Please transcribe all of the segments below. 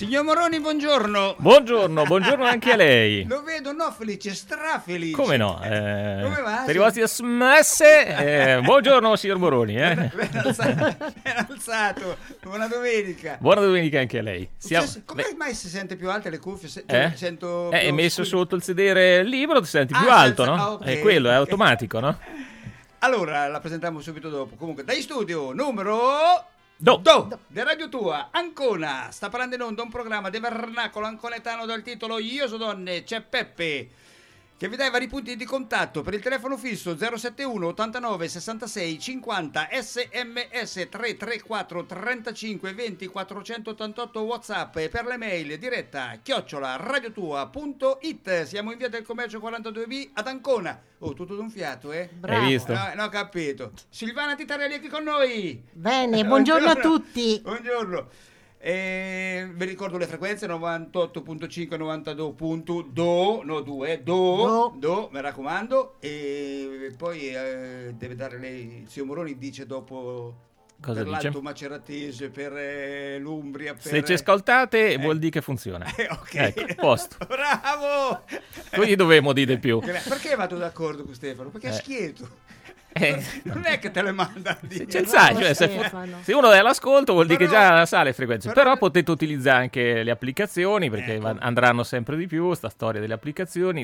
Signor Moroni, buongiorno. Buongiorno anche a lei. Lo vedo, no, felice, strafelice. Come no? Come va? Per i vostri sms, buongiorno signor Moroni. Ben alzato. Buona domenica. Buona domenica anche a lei. Come mai si sente più alte le cuffie? Sento è messo sotto il sedere il libro, ti senti più alto, no? Okay, è quello, è automatico, no? Allora, la presentiamo subito dopo. Comunque, dai studio numero... Do. De Radio Tua, Ancona, sta parlando in onda un programma di vernacolo anconetano dal titolo Io so donne, c'è Peppe, che vi dà i vari punti di contatto per il telefono fisso 071 89 66 50 sms 334 35 20 488 WhatsApp e per le mail diretta @radiotua.it. Siamo in via del Commercio 42B ad Ancona. Oh, tutto d'un fiato, eh? Bravo. Hai visto? No, ho capito. Silvana Titarelli è qui con noi. Bene, buongiorno a tutti. Buongiorno. Vi ricordo le frequenze 98.5 92.2, mi raccomando, e poi deve dare lei, il signor Moroni dice dopo. Cosa per dice? l'Alto Maceratese, per l'Umbria, per... Se ci ascoltate vuol dire che funziona. Ok. Ecco, posto. Bravo! Quindi dovevamo dire più. Perché vado d'accordo con Stefano? Perché è schieto. Non è che te le manda a dire. C'è il saggio, se uno è all'ascolto vuol dire che già sa le frequenze, però potete utilizzare anche le applicazioni, perché andranno sempre di più sta storia delle applicazioni.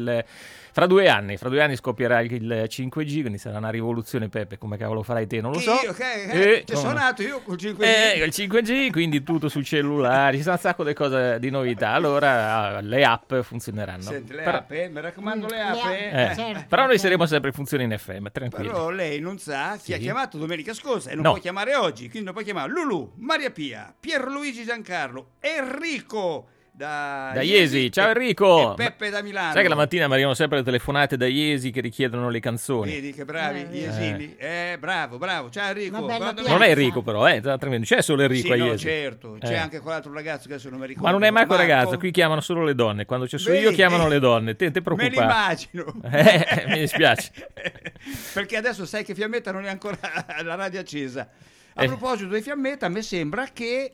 Fra due anni scoppierà il 5G, quindi sarà una rivoluzione, Peppe, come cavolo farai te non lo so. Ci sono nato io col 5G. Il 5G, quindi tutto sul cellulare, ci sono un sacco di cose di novità, allora le app funzioneranno. Senti, le app, mi raccomando le app. Certo, però noi saremo sempre in funzione in FM, tranquilli. Però lei non sa chi ha chiamato domenica scorsa e non No. può chiamare oggi, quindi non può chiamare Lulu, Maria Pia, Pierluigi Giancarlo, Enrico da Iesi. Ciao Enrico. e Peppe da Milano. Sai che la mattina mi arrivano sempre le telefonate da Iesi che richiedono le canzoni. Vedi che bravi gli esili. Bravo. Ciao Enrico. Non è Enrico però, tremendo. C'è solo Enrico a Sì, no, Iesi. certo. C'è anche quell'altro ragazzo che adesso non mi ricordo. Ma non è Marco Marco. ragazzo, qui chiamano solo le donne. Quando c'è solo Vedi? io chiamano le donne. Te Me preoccupare. l'immagino. Mi dispiace. Perché adesso sai che Fiammetta non è ancora la radio accesa. A proposito di Fiammetta, mi sembra che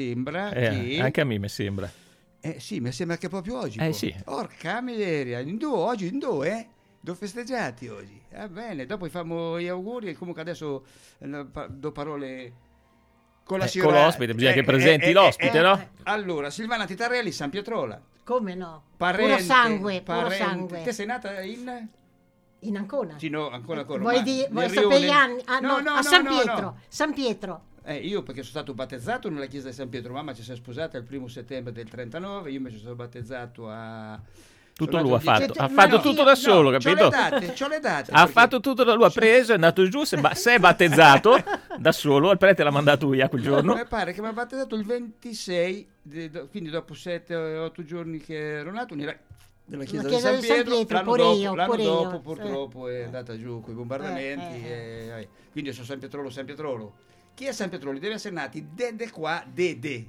Anche a me mi sembra. Sì, mi sembra che proprio oggi. Sì. Porca miseria, oggi in due, Due festeggiati oggi. Bene, dopo facciamo gli auguri e comunque adesso do parole con la signora. Con l'ospite, bisogna che presenti l'ospite, no? Allora, Silvana Titarelli, San Pietrola. Come no? Parente, puro sangue. Te sei nata in Ancona. Sì, no, ancora. Vuoi sapere gli anni? A San Pietro. No. San Pietro. Io perché sono stato battezzato nella chiesa di San Pietro, mamma ci si è sposata il 1 settembre del 39, io invece sono battezzato a... Tutto lui ha fatto tutto da solo, capito? C'ho le date. Ha fatto tutto da lui, ha preso, è andato giù, si è battezzato da solo, il prete l'ha mandato via quel giorno. Mi pare che mi ha battezzato il 26, quindi dopo 7-8 giorni che ero nato, nella chiesa di San Pietro, l'anno dopo purtroppo è andata giù con i bombardamenti, quindi sono San Pietrolo. Chi è San Pietrolo? Deve essere nati Dede qua, Dede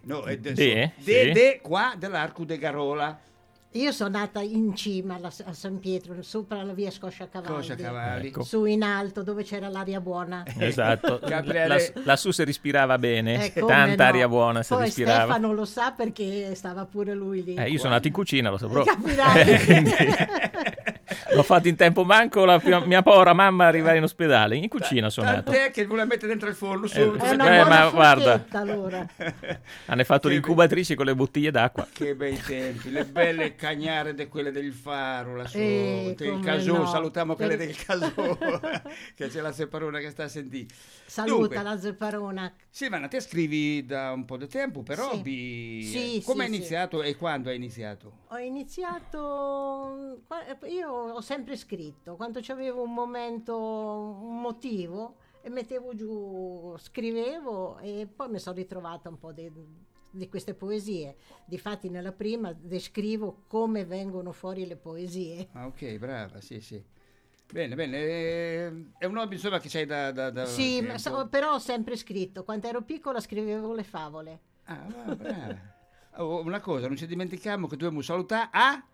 qua dell'Arco de Garola. Io sono nata in cima a San Pietro, sopra la via Scosciacavalli. Ecco. Su in alto dove c'era l'aria buona. Esatto, lassù si respirava bene, come tanta no. aria buona si Poi respirava. Stefano lo sa perché stava pure lui lì. Io sono nato in cucina, lo saprò. Capirai. L'ho fatto in tempo manco mia povera mamma arrivare in ospedale, in cucina sono nato. Tant'è che vuole mettere dentro il forno ma guarda, allora. hanno fatto l'incubatrice con le bottiglie d'acqua. Che bei tempi, le belle cagnare di quelle del Faro, del Casò, no. Salutiamo quelle del Casò, che c'è la Zepparona che sta a sentire. Saluta la Zepparona. Silvana, te scrivi da un po' di tempo, però come hai iniziato e quando hai iniziato? Ho iniziato, io ho sempre scritto, quando c'avevo un momento, un motivo, e mettevo giù, scrivevo e poi mi sono ritrovata un po' di queste poesie. Difatti nella prima descrivo come vengono fuori le poesie. Ok, brava, sì. Bene, è un hobby insomma che c'hai da sì, però ho sempre scritto. Quando ero piccola scrivevo le favole. Brava. Una cosa, non ci dimentichiamo che dobbiamo salutare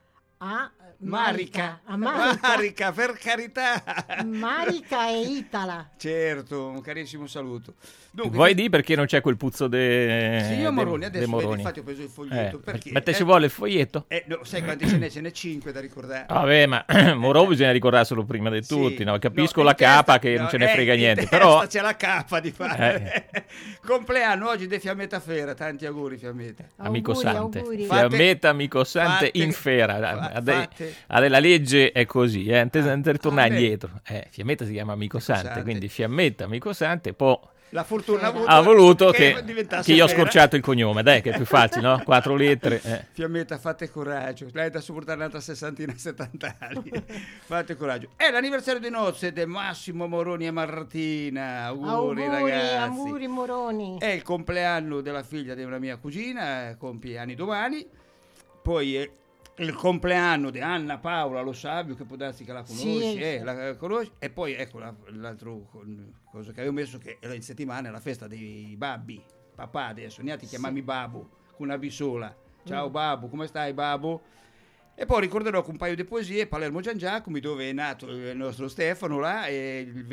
Marica, per carità. Marica e Itala. Certo, un carissimo saluto. Dunque, vuoi dire perché non c'è quel puzzo signor Moroni, adesso vedi, infatti ho preso il foglietto. Ma te ci vuole il foglietto? No, sai quanti ce n'è? Ce n'è 5 da ricordare. Vabbè, ma Moro bisogna ricordarselo prima di tutti, no? Capisco la capa che non ce ne frega niente, però c'è la capa di fare. Compleanno oggi di Fiammetta Fera, tanti auguri Fiammetta. Amico Sante. Auguri. Fiammetta Amico Sante in Fera. La legge è così, non te tornare indietro. Fiammetta si chiama Amico Sante, quindi Fiammetta Amico Sante, poi la fortuna ha voluto che io ho scorciato il cognome, dai, che è più facile, no? 4 lettere. Fiammetta, fate coraggio. Lei da supportare nata a 60-70 anni. Fate coraggio. È l'anniversario di nozze di Massimo Moroni e Martina. Auguri ragazzi. Auguri Moroni. È il compleanno della figlia di una mia cugina, compie anni domani. Poi è il compleanno di Anna Paola Lo Savio, che può darsi che la conosci, la conosci. E poi ecco l'altro cosa che avevo messo, che era in settimana, è la festa dei babbi, papà adesso, neanche chiamami Babu, con una B sola. Ciao Babu, come stai Babu? E poi ricorderò con un paio di poesie Palermo Gian Giacomi, dove è nato il nostro Stefano là, e il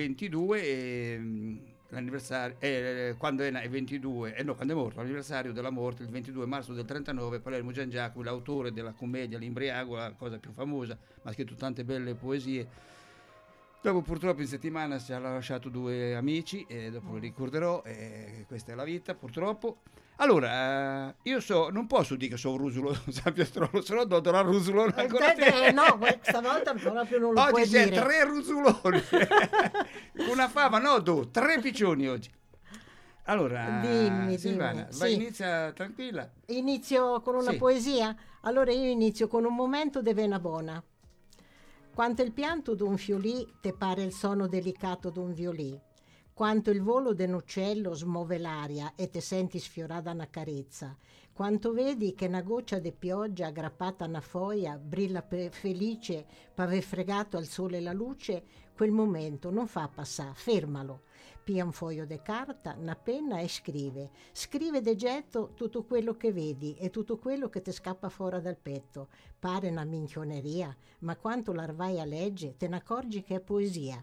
22 l'anniversario, quando è 22, quando è morto, l'anniversario della morte, il 22 marzo del 39, Palermo Gian Giacomi, l'autore della commedia L'Imbriago, la cosa più famosa, ma ha scritto tante belle poesie. Dopo purtroppo in settimana ci ha lasciato 2 amici, e dopo lo ricorderò, questa è la vita purtroppo. Allora, io non posso dire che sono Rusulo San Pietrolo, se no dottor Rusulone ancora no, questa volta proprio non lo oggi puoi dire. Oggi c'è 3 Rusuloni, una fava, 3 piccioni oggi. Allora, dimmi, Silvana, vai, inizia tranquilla. Inizio con una poesia? Allora io inizio con un momento de vena bona. Quanto il pianto d'un fiolì te pare il suono delicato d'un violì, quanto il volo d'un uccello smuove l'aria e te senti sfiorata una carezza, quanto vedi che una goccia di pioggia aggrappata a una foglia brilla felice per aver fregato al sole la luce, quel momento non fa passare, fermalo. Pia un foglio di carta, una penna e scrive de getto tutto quello che vedi e tutto quello che ti scappa fuori dal petto. Pare una minchioneria, ma quanto l'arvai a legge te ne accorgi che è poesia.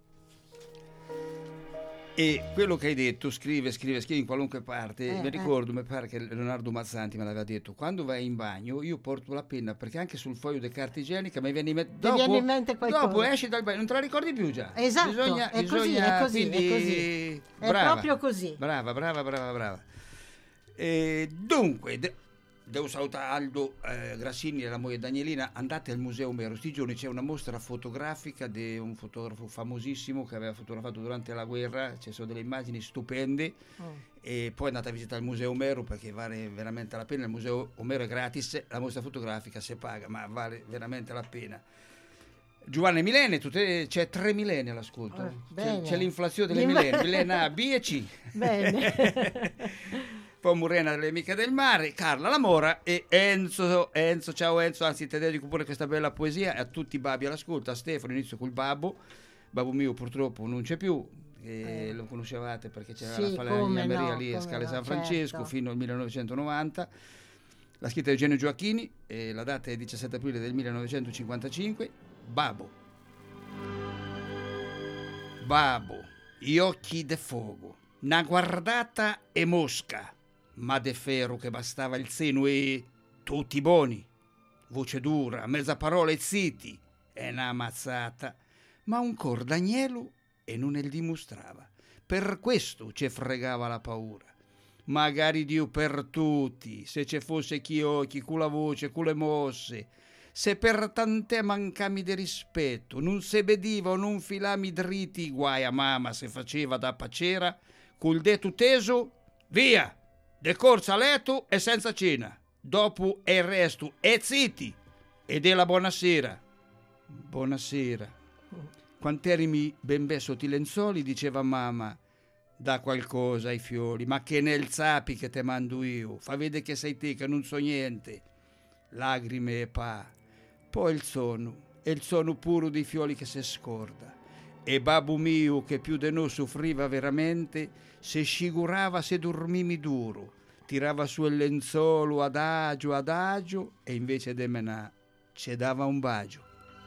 E quello che hai detto, scrive in qualunque parte. Mi ricordo, mi pare che Leonardo Mazzanti me l'aveva detto: quando vai in bagno io porto la penna, perché anche sul foglio di carta igienica mi viene in mente qualcosa. Dopo esci dal bagno, non te la ricordi più già. Esatto, è così. È proprio così. Brava. Dunque, devo salutare Aldo Grassini e la moglie Danielina. Andate al Museo Omero, sti giorni c'è una mostra fotografica di un fotografo famosissimo che aveva fotografato durante la guerra, ci sono delle immagini stupende. E poi andate a visitare il Museo Omero, perché vale veramente la pena. Il Museo Omero è gratis, la mostra fotografica si paga, ma vale veramente la pena. Giovanni Milene, c'è 3 millenni all'ascolto, c'è l'inflazione delle millenni A, B e C. Bene. Poi Murena delle Amiche del Mare, Carla Lamora e Enzo, ciao Enzo, anzi ti dedico pure questa bella poesia a tutti i babbi all'ascolto. A Stefano inizio col babbo mio purtroppo non c'è più, lo conoscevate perché c'era la Falegna Maria lì a Scale San Francesco, fino al 1990. L'ha scritta Eugenio Gioacchini e la data è 17 aprile del 1955. Babbo, gli occhi de fuoco, una guardata e mosca, ma de ferro che bastava il seno e tutti buoni, voce dura, mezza parola e zitti, e una mazzata, ma un cor d'agnello e non il dimostrava. Per questo ci fregava la paura. Magari Dio per tutti, se ci fosse chi occhi, con la voce, con le mosse, se per tante mancami di rispetto, non se vediva o non filami dritti, guai a mamma se faceva da pacera, col dedo teso, via, de corsa a letto e senza cena, dopo e il resto, e zitti, ed è la buonasera. Buonasera. Quant'erimi ben be sotto i lenzuoli, diceva mamma, da qualcosa ai fiori, ma che nel sapi che te mando io, fa vedere che sei te, che non so niente. Lagrime e pa. Poi il sonno puro dei fiori che se scorda. E babbo mio, che più di noi soffriva veramente, se sciagurava se dormimi duro, tirava su il lenzuolo adagio, e invece de menà ci dava un bacio.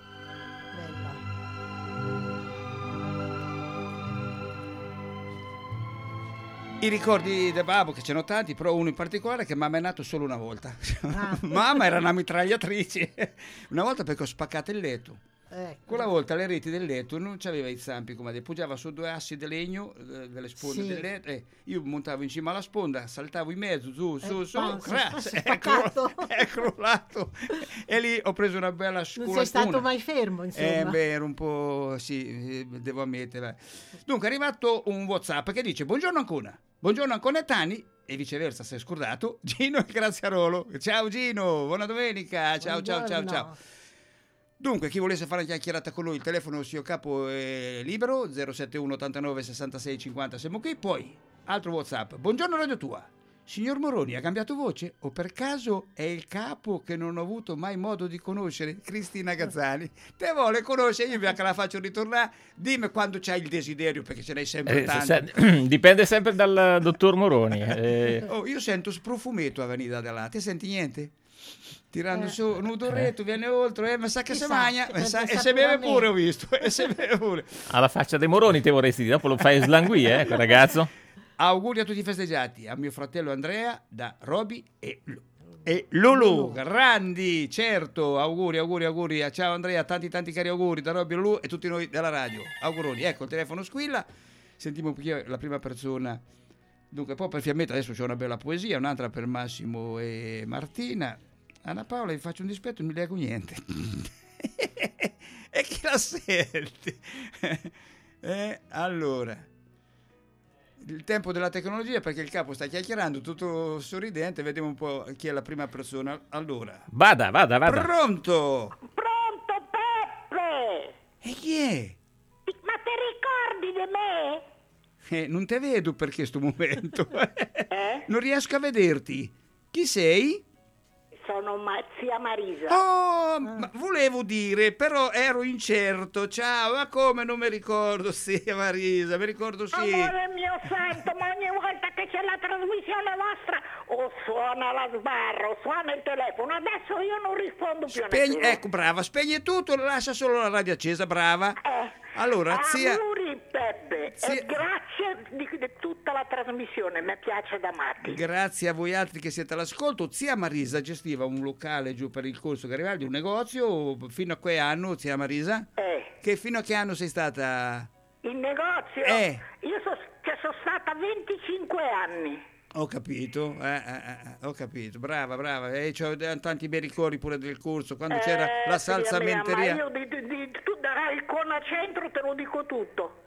I ricordi del babbo, che ce n'ho tanti, però uno in particolare che mamma è nato solo una volta. Mamma era una mitragliatrice. Una volta perché ho spaccato il letto. Quella volta le reti del letto non c'aveva i zampi come adesso, poggiava su 2 assi di legno delle sponde del letto, io montavo in cima alla sponda, saltavo in mezzo, su, è crollato e lì ho preso una bella scolatura. Non sei stato mai fermo, insomma. Ero un po', sì, devo ammettere. Dunque è arrivato un WhatsApp che dice: buongiorno Ancona, buongiorno Ancona Tani, e viceversa, sei scordato, Gino e Graziarolo. Ciao Gino, buona domenica, ciao. Dunque, chi volesse fare una chiacchierata con noi, il telefono Sio Capo è libero, 071 89 66 50, siamo qui. Poi, altro WhatsApp: buongiorno Radio Tua, signor Moroni, ha cambiato voce? O per caso è il capo che non ho avuto mai modo di conoscere? Cristina Gazzani, te vuole conoscere, io che la faccio ritornare, dimmi quando c'hai il desiderio, perché ce n'hai sempre tanto. Dipende sempre dal dottor Moroni. Io sento sprofumeto a venire da là, te senti niente? Tirando su un odorretto, viene oltre, ma sa che si mangia, e se beve pure, ho visto, e se beve pure. Alla faccia dei Moroni te vorresti dire, dopo lo fai slanguire, quel ragazzo. Auguri a tutti i festeggiati, a mio fratello Andrea, da Roby e Lulu, grandi, certo, auguri, ciao Andrea, tanti cari auguri da Roby e Lulu e tutti noi della radio, auguroni. Ecco, il telefono squilla, sentiamo qui la prima persona. Dunque, poi per Fiammetta adesso c'è una bella poesia, un'altra per Massimo e Martina. Anna Paola, vi faccio un dispetto, non mi leggo niente. E chi la sente? Allora, il tempo della tecnologia, perché il capo sta chiacchierando tutto sorridente, vediamo un po' chi è la prima persona. Allora, vada. Pronto Peppe! E chi è? Ma ti ricordi di me? Non te vedo per questo momento. Non riesco a vederti. Chi sei? Sono zia Marisa. Ma volevo dire, però ero incerto. Ciao, ma come non mi ricordo, zia Marisa? Mi ricordo sì. Amore mio santo, ma ogni volta che c'è la trasmissione vostra o suona la sbarra o suona il telefono, adesso io non rispondo più a nessuno. Ecco, brava, spegne tutto, lascia solo la radio accesa, brava. Allora, zia... Auguri Peppe, e grazie di tutta la trasmissione, mi piace da matti. Grazie a voi altri che siete all'ascolto. Zia Marisa gestiva un locale giù per il Corso Garibaldi, un negozio, fino a che anno, zia Marisa? Che fino a che anno sei stata? In negozio? Io sono stata 25 anni. Ho capito, brava, c'ho tanti bei ricordi pure del corso, quando c'era la salsamenteria. Ma io tu darai il Conacentro, te lo dico tutto.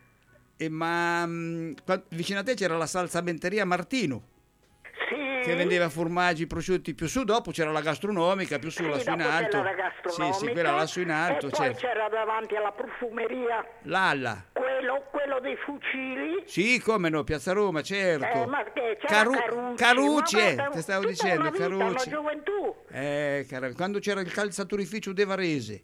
Ma vicino a te c'era la salsamenteria Martino, che vendeva formaggi, prosciutti più su, dopo c'era la gastronomica più su, lassù in alto. Sì, quella lassù in alto. E poi c'era davanti alla profumeria Lalla. Quello dei fucili. Sì, come no, Piazza Roma, certo. Ma che c'era Carucci, ti stavo dicendo, Carucci. Una gioventù. Quando c'era il calzaturificio De Varese.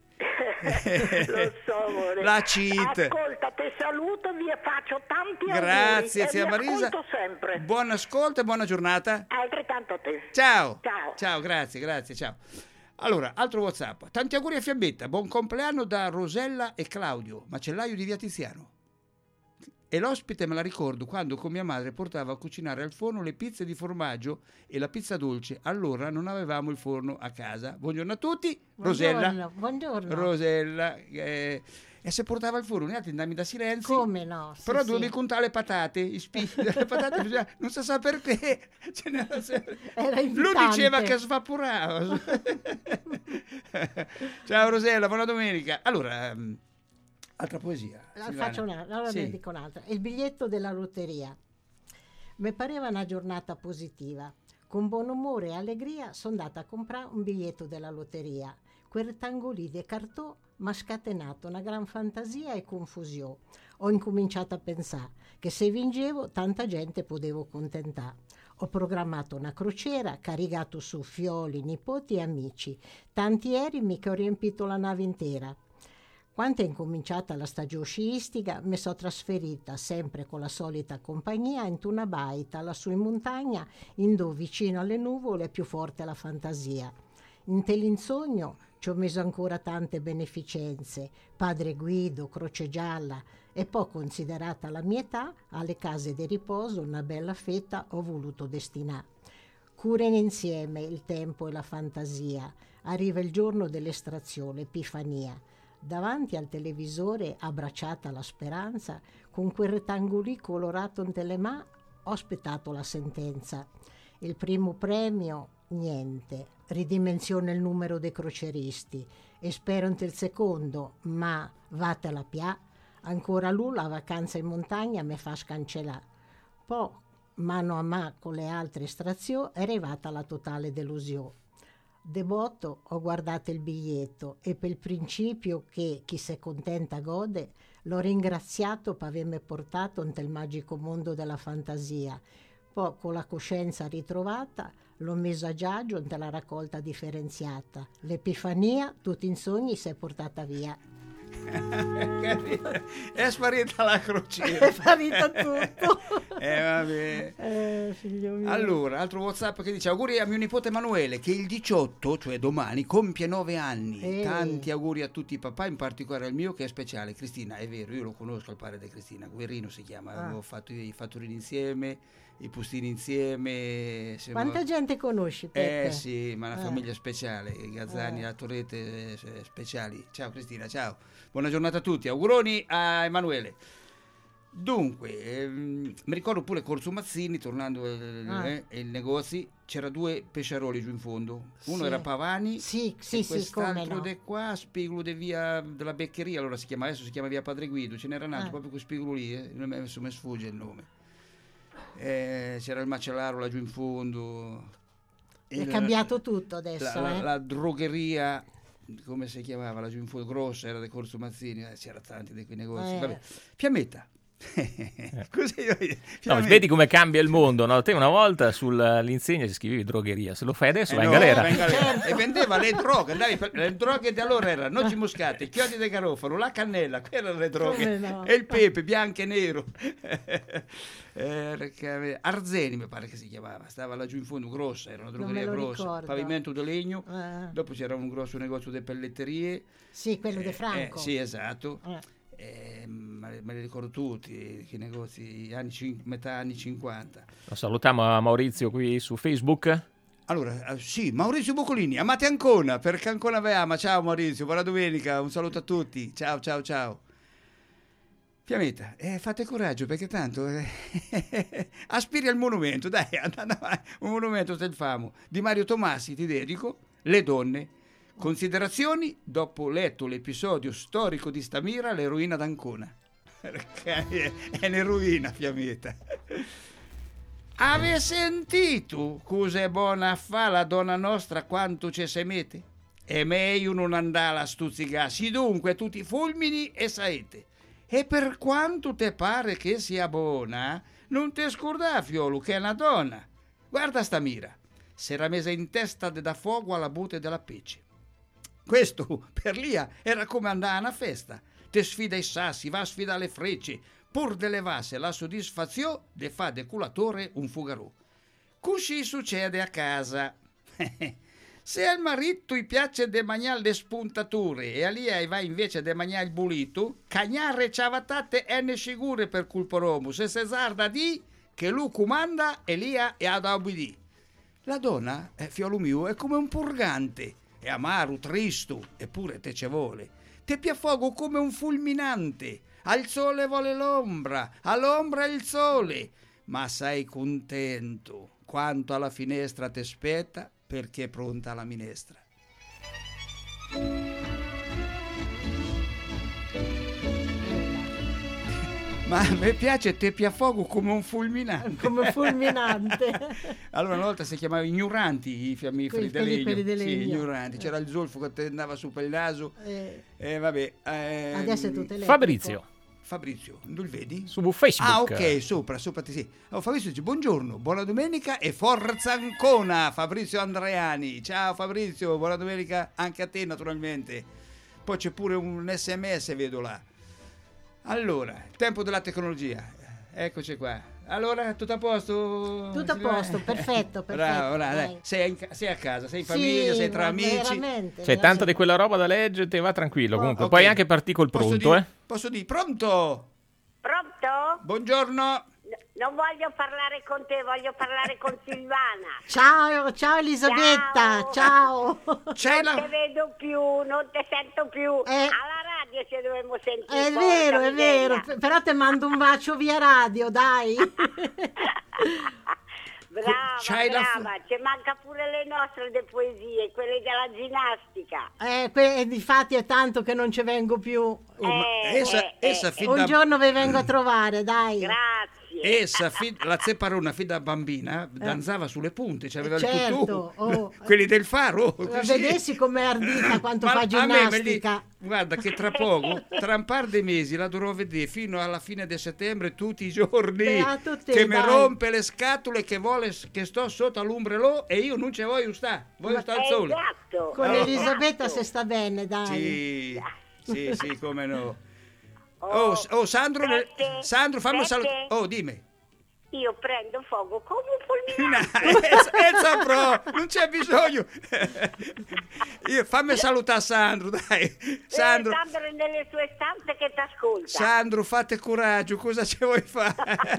Lo so, amore. La cheat. Ascolta, te saluto, vi faccio tanti auguri. Grazie, zia Marisa. Sempre. Buon ascolto e buona giornata. Altrettanto a te. Ciao, grazie, ciao. Allora, altro WhatsApp. Tanti auguri a Fiammetta, buon compleanno da Rosella e Claudio, macellaio di Via Tiziano. E l'ospite me la ricordo quando con mia madre portava a cucinare al forno le pizze di formaggio e la pizza dolce. Allora non avevamo il forno a casa. Buongiorno a tutti, Rosella. Buongiorno. Rosella. E se portava al forno, ne andammi da silenzio. Come no? Sì, però dovevi contare le patate, i spicchi delle patate, non si sa perché. Era lui diceva che svaporava. Ciao Rosella, buona domenica. Allora... altra poesia. Faccio ne dico un'altra. Il biglietto della lotteria. Mi pareva una giornata positiva. Con buon umore e allegria sono andata a comprare un biglietto della lotteria. Quel rettangolì di cartò mi ha scatenato una gran fantasia e confusione. Ho incominciato a pensare che se vincevo tanta gente potevo contentare. Ho programmato una crociera, caricato su fioli, nipoti e amici. Tanti erimi che ho riempito la nave intera. Quando è incominciata la stagione sciistica, mi sono trasferita sempre con la solita compagnia in una baita lassù in montagna, in dove vicino alle nuvole è più forte la fantasia. In tell'insogno Ci ho messo ancora tante beneficenze, Padre Guido, Croce Gialla, e poi, considerata la mia età, alle case di riposo una bella fetta ho voluto destinare. Curano insieme il tempo e la fantasia. Arriva il giorno dell'estrazione, Epifania. Davanti al televisore, abbracciata alla speranza, con quel rettangolì colorato in telemà, ho aspettato la sentenza. Il primo premio, niente. Ridimensiona il numero dei croceristi. E spero il secondo, ma vatela pià. Ancora lui la vacanza in montagna mi fa scancellare. Poi, mano a mano con le altre estrazioni, è arrivata la totale delusione. Devoto ho guardato il biglietto e per il principio che chi si contenta gode, l'ho ringraziato per avermi portato nel magico mondo della fantasia. Poi, con la coscienza ritrovata, l'ho messo a giagio nella raccolta differenziata. L'Epifania, tutti in sogni, si è portata via. È sparita la crociera, è sparito tutto. Vabbè. Figlio mio. Allora, altro WhatsApp che dice: auguri a mio nipote Emanuele che il 18, cioè domani, compie 9 anni. Tanti auguri a tutti i papà, in particolare al mio che è speciale. Cristina, è vero, io lo conosco, il padre di Cristina, Guerrino si chiama. Avevo fatto i fatturini insieme, i pustini insieme. Quanta gente conosci, Peppe? Sì, ma una famiglia speciale, i Gazzani, la Torrete speciali. Ciao Cristina, ciao. Buona giornata a tutti, auguroni a Emanuele. Dunque, mi ricordo pure Corso Mazzini, tornando ai negozi, c'era 2 pesciaroli giù in fondo. Uno era Pavani, quest'altro di qua, Spigolo di via della Beccheria, allora adesso si chiama via Padre Guido, ce n'era un altro proprio con Spigolo lì, non mi sfugge il nome. C'era il macellaro là giù in fondo. È cambiato tutto adesso. La drogheria, come si chiamava laggiù in fondo, grossa, era del Corso Mazzini, c'era tanti di quei negozi. Vabbè. Fiammetta. No, vedi come cambia il mondo, no? Te una volta sull'insegna si scrivevi drogheria, se lo fai adesso vai in galera. E vendeva le droghe, le droghe di allora erano noci moscate, chiodi di garofano, la cannella, quelle erano le droghe, e il pepe bianco e nero. Arzeni mi pare che si chiamava, stava laggiù in fondo, grossa, era una drogheria grossa, pavimento di legno. Dopo c'era un grosso negozio di pelletterie, quello di Franco. Sì, esatto. Me li ricordo tutti, che negozi, metà anni 50. Lo salutiamo a Maurizio qui su Facebook. Allora, sì, Maurizio Boccolini, amate Ancona, perché Ancona vi ama. Ciao Maurizio, buona domenica, un saluto a tutti. Ciao. Fiammetta, fate coraggio, perché tanto aspiri al monumento, dai, un monumento del famo di Mario Tomassi, ti dedico, Le donne. Considerazioni dopo letto l'episodio storico di Stamira, l'eroina d'Ancona. È un'eroina, Fiammetta. Ave sentito cos'è buona a fa la donna nostra quanto ci se mette? È meglio non andare a stuzzicarsi, dunque tutti fulmini e saete. E per quanto te pare che sia buona, non te scordà, fiolo, che è una donna. Guarda Stamira, s'era messa in testa da fuoco alla botte della pece. Questo per Lia era come andare a una festa. Te sfida i sassi, va a sfidare le frecce, pur de levasse la soddisfazione de fa de culatore un fugarò. Così succede a casa. Se al marito gli piace de mangiare le spuntature e a Lia va invece de mangiare il bulito, cagnare ciavatate e ne sicure per culporomo, se Cesarda di che lui comanda e Lia è ad obbedì. La donna, fiolo mio, è come un purgante. È amaro, tristo, eppure te ce vuole. Te piaffogo come un fulminante. Al sole vuole l'ombra, all'ombra il sole. Ma sei contento quanto alla finestra te spetta, perché è pronta la minestra. Ma mi piace te piaffogo come un fulminante. Come un fulminante. Allora una volta si chiamavano ignoranti i fiammiferi di legno. Sì, ignoranti. C'era il zolfo che ti andava su per il naso. Vabbè. Adesso è tutto elettrico. Fabrizio, dove vedi? Su Facebook. Ah, ok, sopra sì. Fabrizio dice buongiorno, buona domenica e forza Ancona, Fabrizio Andreani. Ciao Fabrizio, buona domenica anche a te naturalmente. Poi c'è pure un SMS, vedo là. Allora, tempo della tecnologia, eccoci qua. Allora, tutto a posto? Tutto a posto, perfetto. Bravo, dai. Sei a casa, sei in famiglia, sei tra amici. C'è tanta di quella roba da leggere, te va tranquillo. Comunque, okay. Poi anche partì col pronto, Posso dire, pronto? Pronto? Buongiorno. Non voglio parlare con te, voglio parlare con Silvana. Ciao Elisabetta, ciao. Non te vedo più, non te sento più. Alla radio ci dovremmo sentire. È vero, però te mando un bacio via radio, dai. Brava, ci manca pure le nostre poesie, quelle della ginnastica. Difatti è tanto che non ci vengo più. Un giorno vi vengo a trovare, dai. Grazie. Essa, la Zepparona, fin da bambina, danzava sulle punte, c'aveva il tutù, quelli del faro. Vedessi com'è ardita quanto fa ginnastica. Guarda che tra poco, tra un par di mesi, la dovrò vedere fino alla fine di settembre tutti i giorni, che mi rompe le scatole, che vuole che sto sotto all'ombrello e io non ci voglio stare al sole. Esatto. Con Elisabetta se sta bene, dai. Sì, come no. Sandro, fammi salutare. Dimmi. Io prendo fuoco come un fulminato. Non c'è bisogno. Fammi salutare Sandro, dai. Sandro è nelle sue stanze che ti ascolta. Sandro, fate coraggio, cosa ci vuoi fare?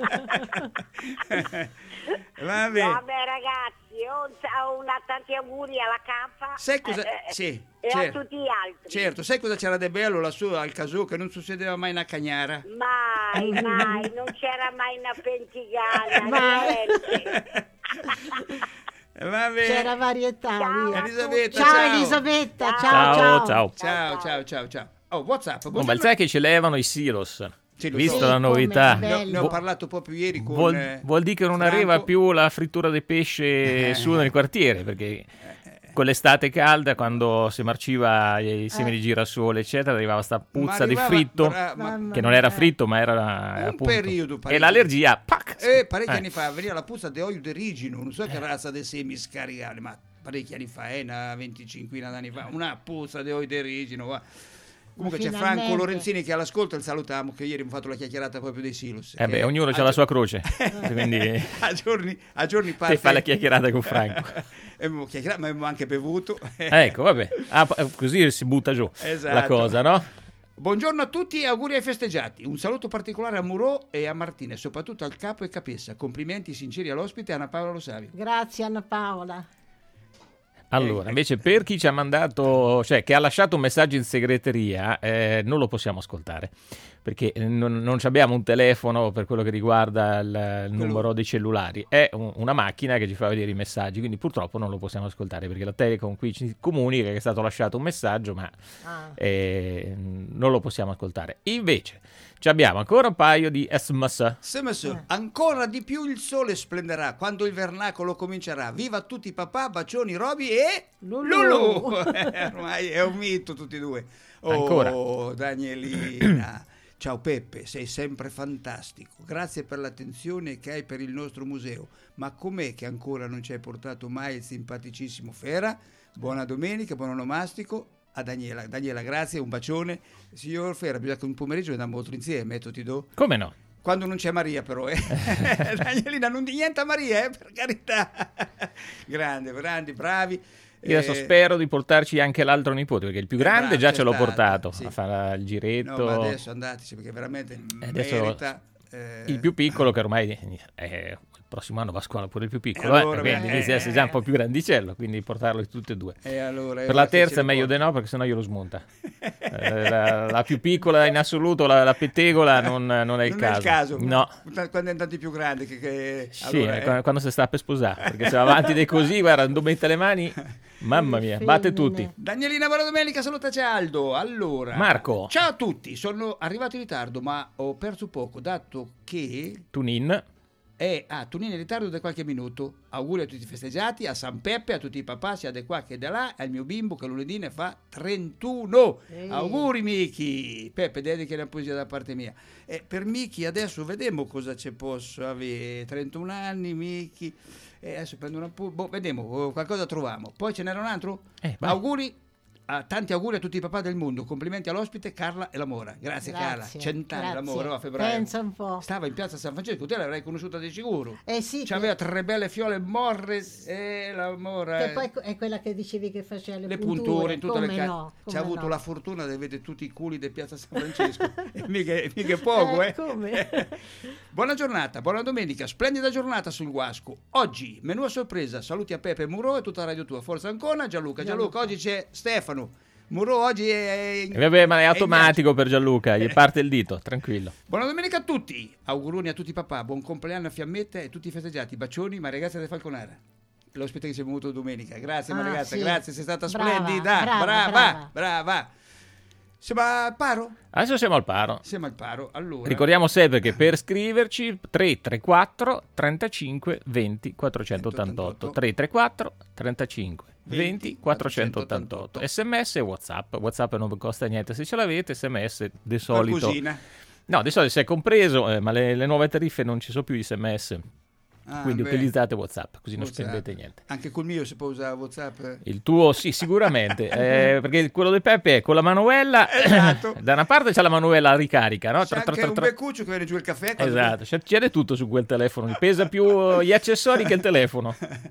Vabbè ragazzi, tanti auguri alla Campa. Sai cosa? Sì. E a tutti gli altri. Certo, sai cosa c'era di bello lassù al Casù che non succedeva mai una cagnara? Mai, non c'era mai una pentigana, niente. C'era varietà. Ciao, Elisabetta, ciao Elisabetta, ciao. Ciao. WhatsApp. Ma sai che ci levano i silos? Visto la novità, ne ho parlato proprio ieri con vuol dire che non arriva più la frittura di pesce su nel quartiere, perché con l'estate calda, quando si marciva i semi di girasole eccetera, arrivava sta puzza di fritto che non era fritto ma era un appunto periodo e l'allergia parecchi anni fa veniva la puzza di olio di rigino, non so che razza di semi scaricati, ma parecchi anni fa, una 25 d'anni fa, una puzza di olio di rigino. Comunque c'è Franco Lorenzini che all'ascolto, il salutiamo, che ieri mi ha fatto la chiacchierata proprio dei silos. Ognuno ha la sua croce, quindi a giorni parte. Te fa la chiacchierata con Franco. Ma abbiamo anche bevuto. Ecco, vabbè, così si butta giù la cosa, no? Buongiorno a tutti e auguri ai festeggiati. Un saluto particolare a Murò e a Martina e soprattutto al capo e capessa. Complimenti sinceri all'ospite Anna Paola Lo Savio. Grazie Anna Paola. Allora, invece per chi ci ha mandato, cioè che ha lasciato un messaggio in segreteria, non lo possiamo ascoltare, perché non abbiamo un telefono per quello che riguarda il numero dei cellulari, è una macchina che ci fa vedere i messaggi, quindi purtroppo non lo possiamo ascoltare, perché la Telecom qui ci comunica che è stato lasciato un messaggio, ma non lo possiamo ascoltare. Invece abbiamo ancora un paio di SMS. Ancora di più il sole splenderà quando il vernacolo comincerà. Viva tutti papà, bacioni, Roby e Lulu. Ormai è un mito tutti e due. Ancora. Danielina. Ciao Peppe, sei sempre fantastico. Grazie per l'attenzione che hai per il nostro museo. Ma com'è che ancora non ci hai portato mai il simpaticissimo Fera? Buona domenica, buon onomastico. A Daniela, grazie, un bacione. Signor Fera, bisogna che un pomeriggio andiamo oltre insieme, ti do? Come no? Quando non c'è Maria però, Danielina, non di niente a Maria, per carità. Grandi, bravi. Io adesso spero di portarci anche l'altro nipote, perché il più grande già ce l'ho portato a fare il giretto. No, ma adesso andateci, perché veramente merita. Il più piccolo, che ormai il prossimo anno va a scuola pure il più piccolo, quindi inizia a essere già un po' più grandicello, quindi portarlo tutti e due. Per la terza è meglio di no, perché sennò io lo smonta. La più piccola in assoluto, la pettegola, non è il caso. No. Quando è andato più grande quando si sta per sposare, perché se va avanti dei così, guarda, non mette le mani, mamma mia, batte tutti. Danielina, buona domenica, salutaci Aldo. Allora, Marco, ciao a tutti, sono arrivato in ritardo, ma ho perso poco, dato che Tunin in ritardo di qualche minuto. Auguri a tutti i festeggiati, a San Peppe, a tutti i papà, sia di qua che da là, al mio bimbo che lunedì ne fa 31. Auguri Miki. Peppe, dedichi una poesia da parte mia. Per Miki adesso vediamo cosa ci posso avere. 31 anni Miki. Adesso prendo una vediamo, qualcosa troviamo. Poi ce n'era un altro? Auguri tanti auguri a tutti i papà del mondo, complimenti all'ospite Carla e la Mora. Grazie. Carla, 100 anni la Mora a febbraio. Pensa un po'. Stava in piazza San Francesco, te l'avrai conosciuta di sicuro. Sì. C'aveva 3 belle fiole morre e la Mora. Che poi è quella che dicevi che faceva le punture in tutte le case. No, c'ha avuto la fortuna di vedere tutti i culi di piazza San Francesco. mica poco, Come? Buona giornata, buona domenica, splendida giornata sul Guasco. Oggi menù a sorpresa, saluti a Pepe Muro e tutta la radio tua. Forza Ancona, Gianluca, oggi c'è Stefano. Muro oggi è vabbè, ma è automatico per Gianluca, gli parte il dito, tranquillo. Buona domenica a tutti, auguroni a tutti papà, buon compleanno a Fiammetta e tutti i festeggiati, bacioni, ma ragazza del Falconara. L'ospite che siamo avuto domenica, grazie ma ragazza, grazie, sei stata splendida, brava. Siamo al paro? Adesso siamo al paro. Allora. Ricordiamo sempre che per scriverci 334 35 20 488 334 35 20 488 SMS e WhatsApp non costa niente se ce l'avete. SMS di solito qualcosina. No, di solito si è compreso, ma le nuove tariffe non ci sono più SMS. Quindi utilizzate WhatsApp, così non spendete niente. Anche col mio si può usare WhatsApp? Il tuo sì, sicuramente, perché quello del Pepe è con la manuella, esatto. Da una parte c'è la manuella a ricarica, no? C'è anche un beccuccio che viene giù il caffè. Esatto, c'è di tutto su quel telefono, pesa più gli accessori che il telefono.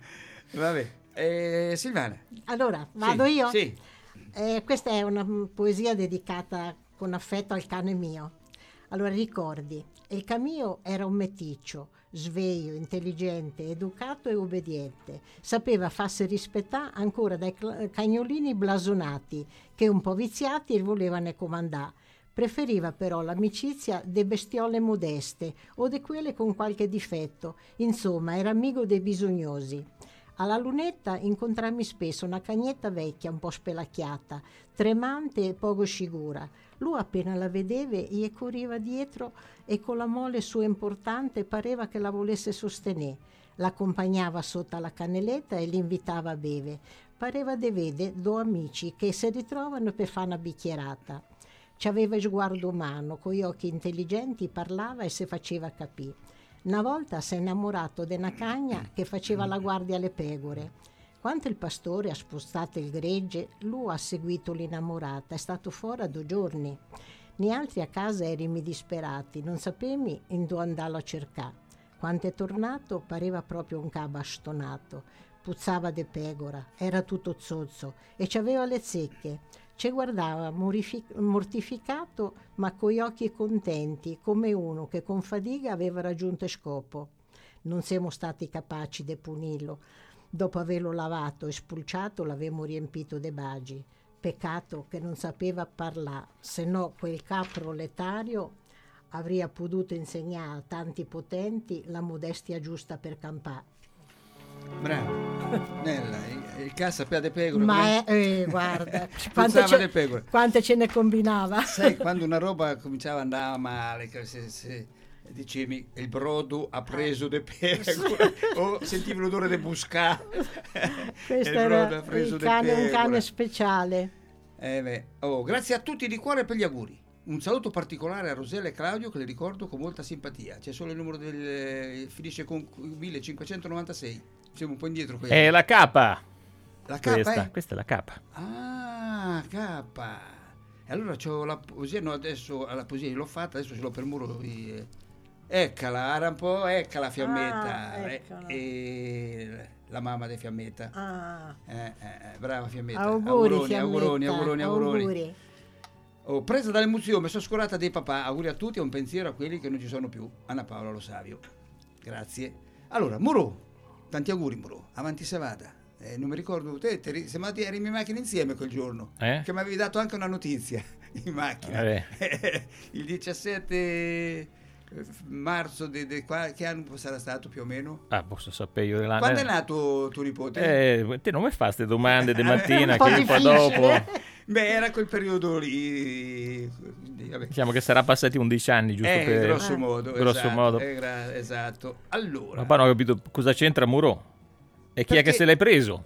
Vabbè, Silvana. Allora, vado io? Sì. Questa è una poesia dedicata con affetto al cane mio. Allora, ricordi, il camio era un meticcio, sveglio, intelligente, educato e obbediente. Sapeva farsi rispettare ancora dai cagnolini blasonati che un po' viziati volevano comandare. Preferiva però l'amicizia de bestiole modeste o di quelle con qualche difetto. Insomma, era amico dei bisognosi. Alla lunetta incontrammi spesso una cagnetta vecchia un po' spelacchiata, tremante e poco sicura. Lui appena la vedeva gli corriva dietro e con la mole sua importante pareva che la volesse sostenere. L'accompagnava sotto alla cannelletta e l'invitava a bere. Pareva de vede due amici che si ritrovano per fare una bicchierata. C'aveva sguardo umano, con gli occhi intelligenti parlava e si faceva capire. Una volta si è innamorato di una cagna che faceva la guardia alle pecore. Quando il pastore ha spostato il gregge, lui ha seguito l'innamorata, è stato fuori 2 giorni. Ni altri a casa erimi disperati, non sapemi in dove andarlo a cercare. Quando è tornato pareva proprio un cabo stonato, puzzava di pecora, era tutto zozzo e c'aveva le zecche. Ci guardava mortificato ma con gli occhi contenti, come uno che con fatica aveva raggiunto scopo. Non siamo stati capaci di punirlo. Dopo averlo lavato e spulciato l'avevamo riempito de bagi. Peccato che non sapeva parlare, se no quel capro letario avrebbe potuto insegnare a tanti potenti la modestia giusta per campare. Bravo. Nella, il cassa per de pecore. Ma guarda, quante ce ne combinava. Sai, quando una roba cominciava ad andare male, se dicevi il brodo ha preso de pecore o sentivi l'odore de busca. Questo era un cane speciale. Grazie a tutti di cuore per gli auguri. Un saluto particolare a Rosella e Claudio che le ricordo con molta simpatia. C'è solo il numero finisce con 1596. Siamo un po' indietro qui. È la capa. La capa? Questa è la capa. Ah, capa. E allora c'ho la poesia, no, adesso la poesia l'ho fatta, adesso ce l'ho per muro. Eccola, era un po', eccola Fiammetta. E la mamma di Fiammetta. Brava Fiammetta. Auguroni. Presa dall'emozione, mi sono scordata dei papà. Auguri a tutti e un pensiero a quelli che non ci sono più. Anna Paola Lo Savio. Grazie. Allora, Muro, tanti auguri Muro, avanti se vada. Non mi ricordo, te siamo andati in macchina insieme quel giorno, che mi avevi dato anche una notizia in macchina. Il 17 marzo che anno sarà stato più o meno? Posso sapere io dell'anno. Quando è nato tuo nipote? Te non mi fai queste domande di mattina che poi dopo. Beh, era quel periodo lì. Vabbè. Diciamo che sarà passati 11 anni, giusto per grosso modo. Grosso modo. Esatto. Allora. Ma poi non ho capito cosa c'entra Muro. E chi è che se l'hai preso?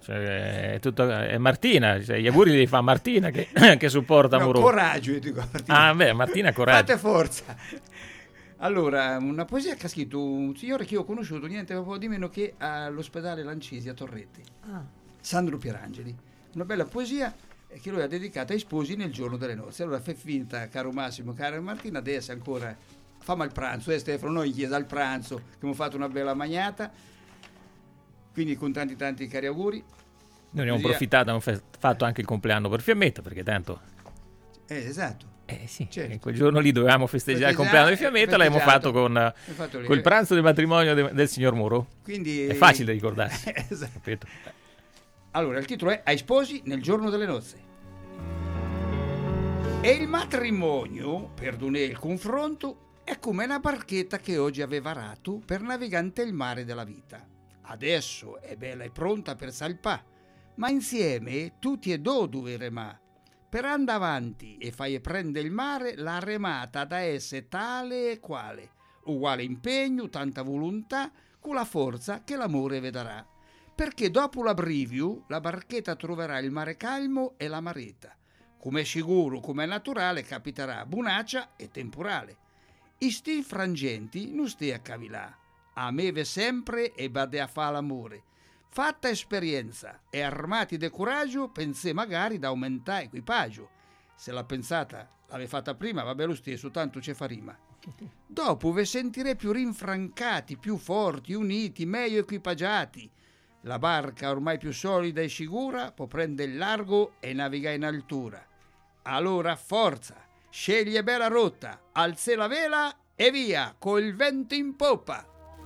È Martina, gli auguri li fa Martina che supporta Muro. Coraggio, io dico a Martina. Martina, coraggio. Fate forza. Allora, una poesia che ha scritto un signore che io ho conosciuto niente po' di meno che all'ospedale Lancisi a Torretti. Sandro Pierangeli. Una bella poesia che lui ha dedicato ai sposi nel giorno delle nozze. Allora fai finta, caro Massimo, cara Martina, adesso ancora fammi il pranzo, Stefano, noi in chiesa al pranzo, che abbiamo fatto una bella magnata, quindi con tanti cari auguri. Noi abbiamo approfittato, abbiamo fatto anche il compleanno per Fiammetta, perché tanto... esatto. Sì, certo. Quel giorno lì dovevamo festeggiare il compleanno di Fiammetta, l'abbiamo fatto con il pranzo di matrimonio del signor Moro. Quindi è facile ricordarsi. Esatto. Allora, il titolo è Ai sposi nel giorno delle nozze. E il matrimonio, perdonè il confronto, è come una barchetta che oggi aveva varato per navigante il mare della vita. Adesso è bella e pronta per salpà, ma insieme tutti e due due remà. Per andare avanti e fai prendere il mare, la remata da essere tale e quale, uguale impegno, tanta volontà, con la forza che l'amore vedrà. Perché dopo l'abbrivio la barchetta troverà il mare calmo e la mareta. Come è sicuro, come è naturale, capiterà bunaccia e temporale. I sti frangenti non stia a cavilà, a me ve sempre e bade a fa l'amore. Fatta esperienza e armati de coraggio, pensé magari da aumentare equipaggio. Se l'ha pensata, l'aveva fatta prima, vabbè lo stesso, tanto ce fa rima. Dopo ve sentirei più rinfrancati, più forti, uniti, meglio equipaggiati. La barca ormai più solida e sicura può prendere il largo e navigare in altura. Allora forza, sceglie bella rotta, alze la vela e via, col vento in poppa.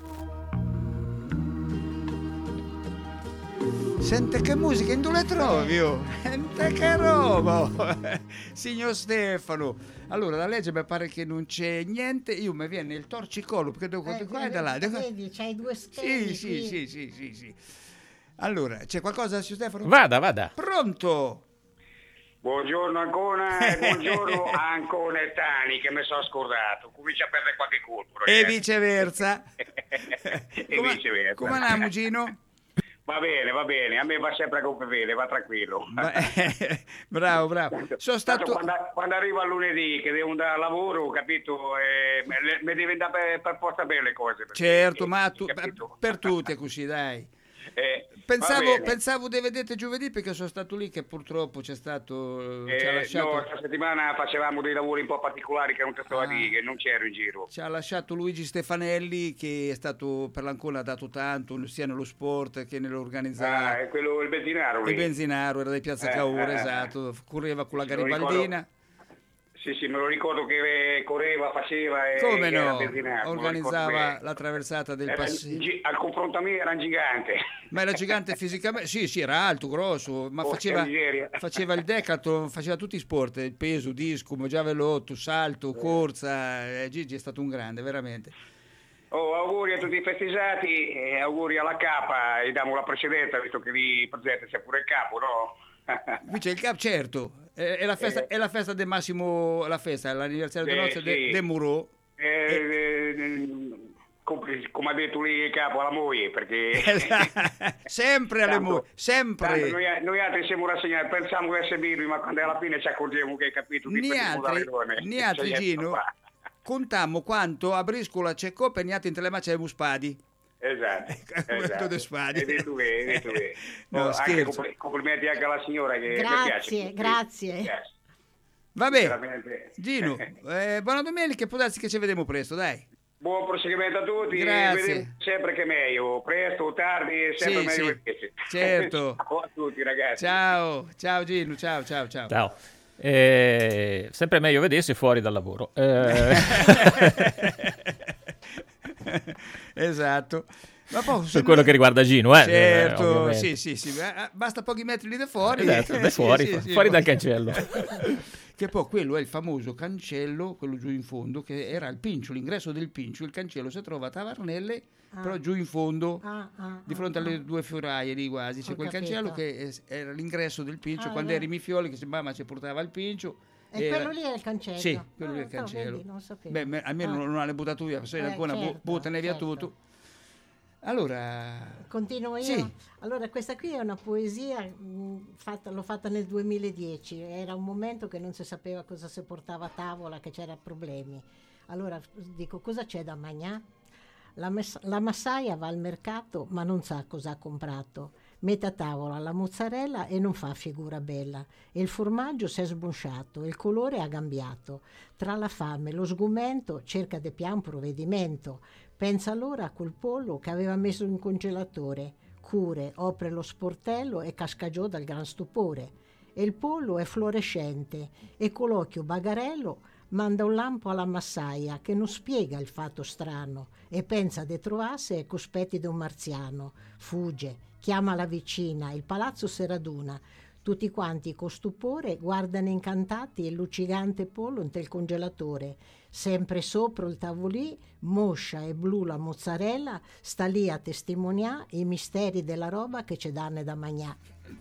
Sente che musica, in dove le trovi? Sente che roba! Signor Stefano. Allora, da legge mi pare che non c'è niente, io mi viene il torcicollo, perché devo qua e da là. Vedi, c'hai due schemi. Sì. Allora, c'è qualcosa, signor Stefano? Vada. Pronto? Buongiorno Ancona e buongiorno a Ancona e Tani, che mi sono scordato. Comincia a perdere qualche colpo. E viceversa. Viceversa. Come andiamo, Gino? Va bene, a me va sempre come vede, va tranquillo. Bravo. Sono stato... Quando arriva il lunedì che devo andare a lavoro, capito, mi deve andare per forza bene le cose. Certo, ma per tutti è così, dai. Pensavo di vedete giovedì, perché sono stato lì, che purtroppo c'è stato... ci ha lasciato... No, questa settimana facevamo dei lavori un po' particolari che non te stavo a dire, che non c'ero in giro. Ci ha lasciato Luigi Stefanelli, che è stato per l'Ancona, ha dato tanto sia nello sport che nell'organizzare. È quello, il benzinaro lì. Il benzinaro, era di Piazza Caura, esatto, correva con la Garibaldina. Sì, me lo ricordo che correva, faceva come no, organizzava la traversata del passaggio. Al confronto a me era un gigante. Ma era gigante fisicamente? Sì, era alto, grosso, ma faceva il decathlon, faceva tutti i sport, il peso, disco, giavelotto, salto, corsa. Gigi è stato un grande, veramente. Auguri a tutti i festeggiati e auguri alla capa, e diamo la precedenza, visto che lì presente c'è pure il capo, no? Qui c'è il capo, certo. È la festa del Massimo, l'anniversario delle nozze de Muro. Come ha detto lì il capo, alla moglie, perché sempre alle mogli, sempre. Noi altri siamo rassegnati, pensiamo di essere birri, ma quando alla fine ci accorgiamo che, capito, ni altri Gino, contammo quanto a Briscola c'è coppa e niente in Telemacia e Muspadi. Esatto. De Spadi. E tu. No, scherzo. Complimenti anche alla signora che mi piace. Grazie. Vabbè, Gino, buona domenica, può darsi che ci vediamo presto, dai. Buon proseguimento a tutti. Grazie. Sempre che meglio, presto o tardi, sempre meglio invece. Certo. Ciao a tutti ragazzi. Ciao Gino, ciao. Sempre meglio vedersi fuori dal lavoro. Esatto. Ma poi, per quello che riguarda Gino, certo, sì, basta pochi metri lì da fuori. Esatto, fuori dal cancello. Che poi quello è il famoso cancello, quello giù in fondo, che era il Pincio, l'ingresso del Pincio. Il cancello si trova a Tavarnelle, però giù in fondo, di fronte alle due fioraie lì quasi. C'è quel cancello che era l'ingresso del Pincio, quando eri Mifioli, che mamma ci portava il Pincio. E quello lì è il cancello? Sì, quello lì è il cancello. Vedi, non sapevo. Beh, almeno non l'hanno buttato via, se ancora buttane via tutto. Allora... Continuo io? Sì. Allora, questa qui è una poesia, l'ho fatta nel 2010, era un momento che non si sapeva cosa si portava a tavola, che c'erano problemi. Allora dico, cosa c'è da mangiare? La massaia va al mercato ma non sa cosa ha comprato. Mette a tavola la mozzarella e non fa figura bella. E il formaggio si è sbunciato e il colore ha cambiato. Tra la fame e lo sgomento cerca de pian provvedimento. Pensa allora a quel pollo che aveva messo in congelatore. Cure, opre lo sportello e casca giù dal gran stupore. E il pollo è fluorescente e con l'occhio bagarello manda un lampo alla massaia che non spiega il fatto strano e pensa di trovarsi ai cospetti di un marziano. Fugge, chiama la vicina, il palazzo si raduna. Tutti quanti con stupore guardano incantati il luccicante pollo nel congelatore. Sempre sopra il tavolì, moscia e blu la mozzarella, sta lì a testimoniare i misteri della roba che ci danno da mangiare.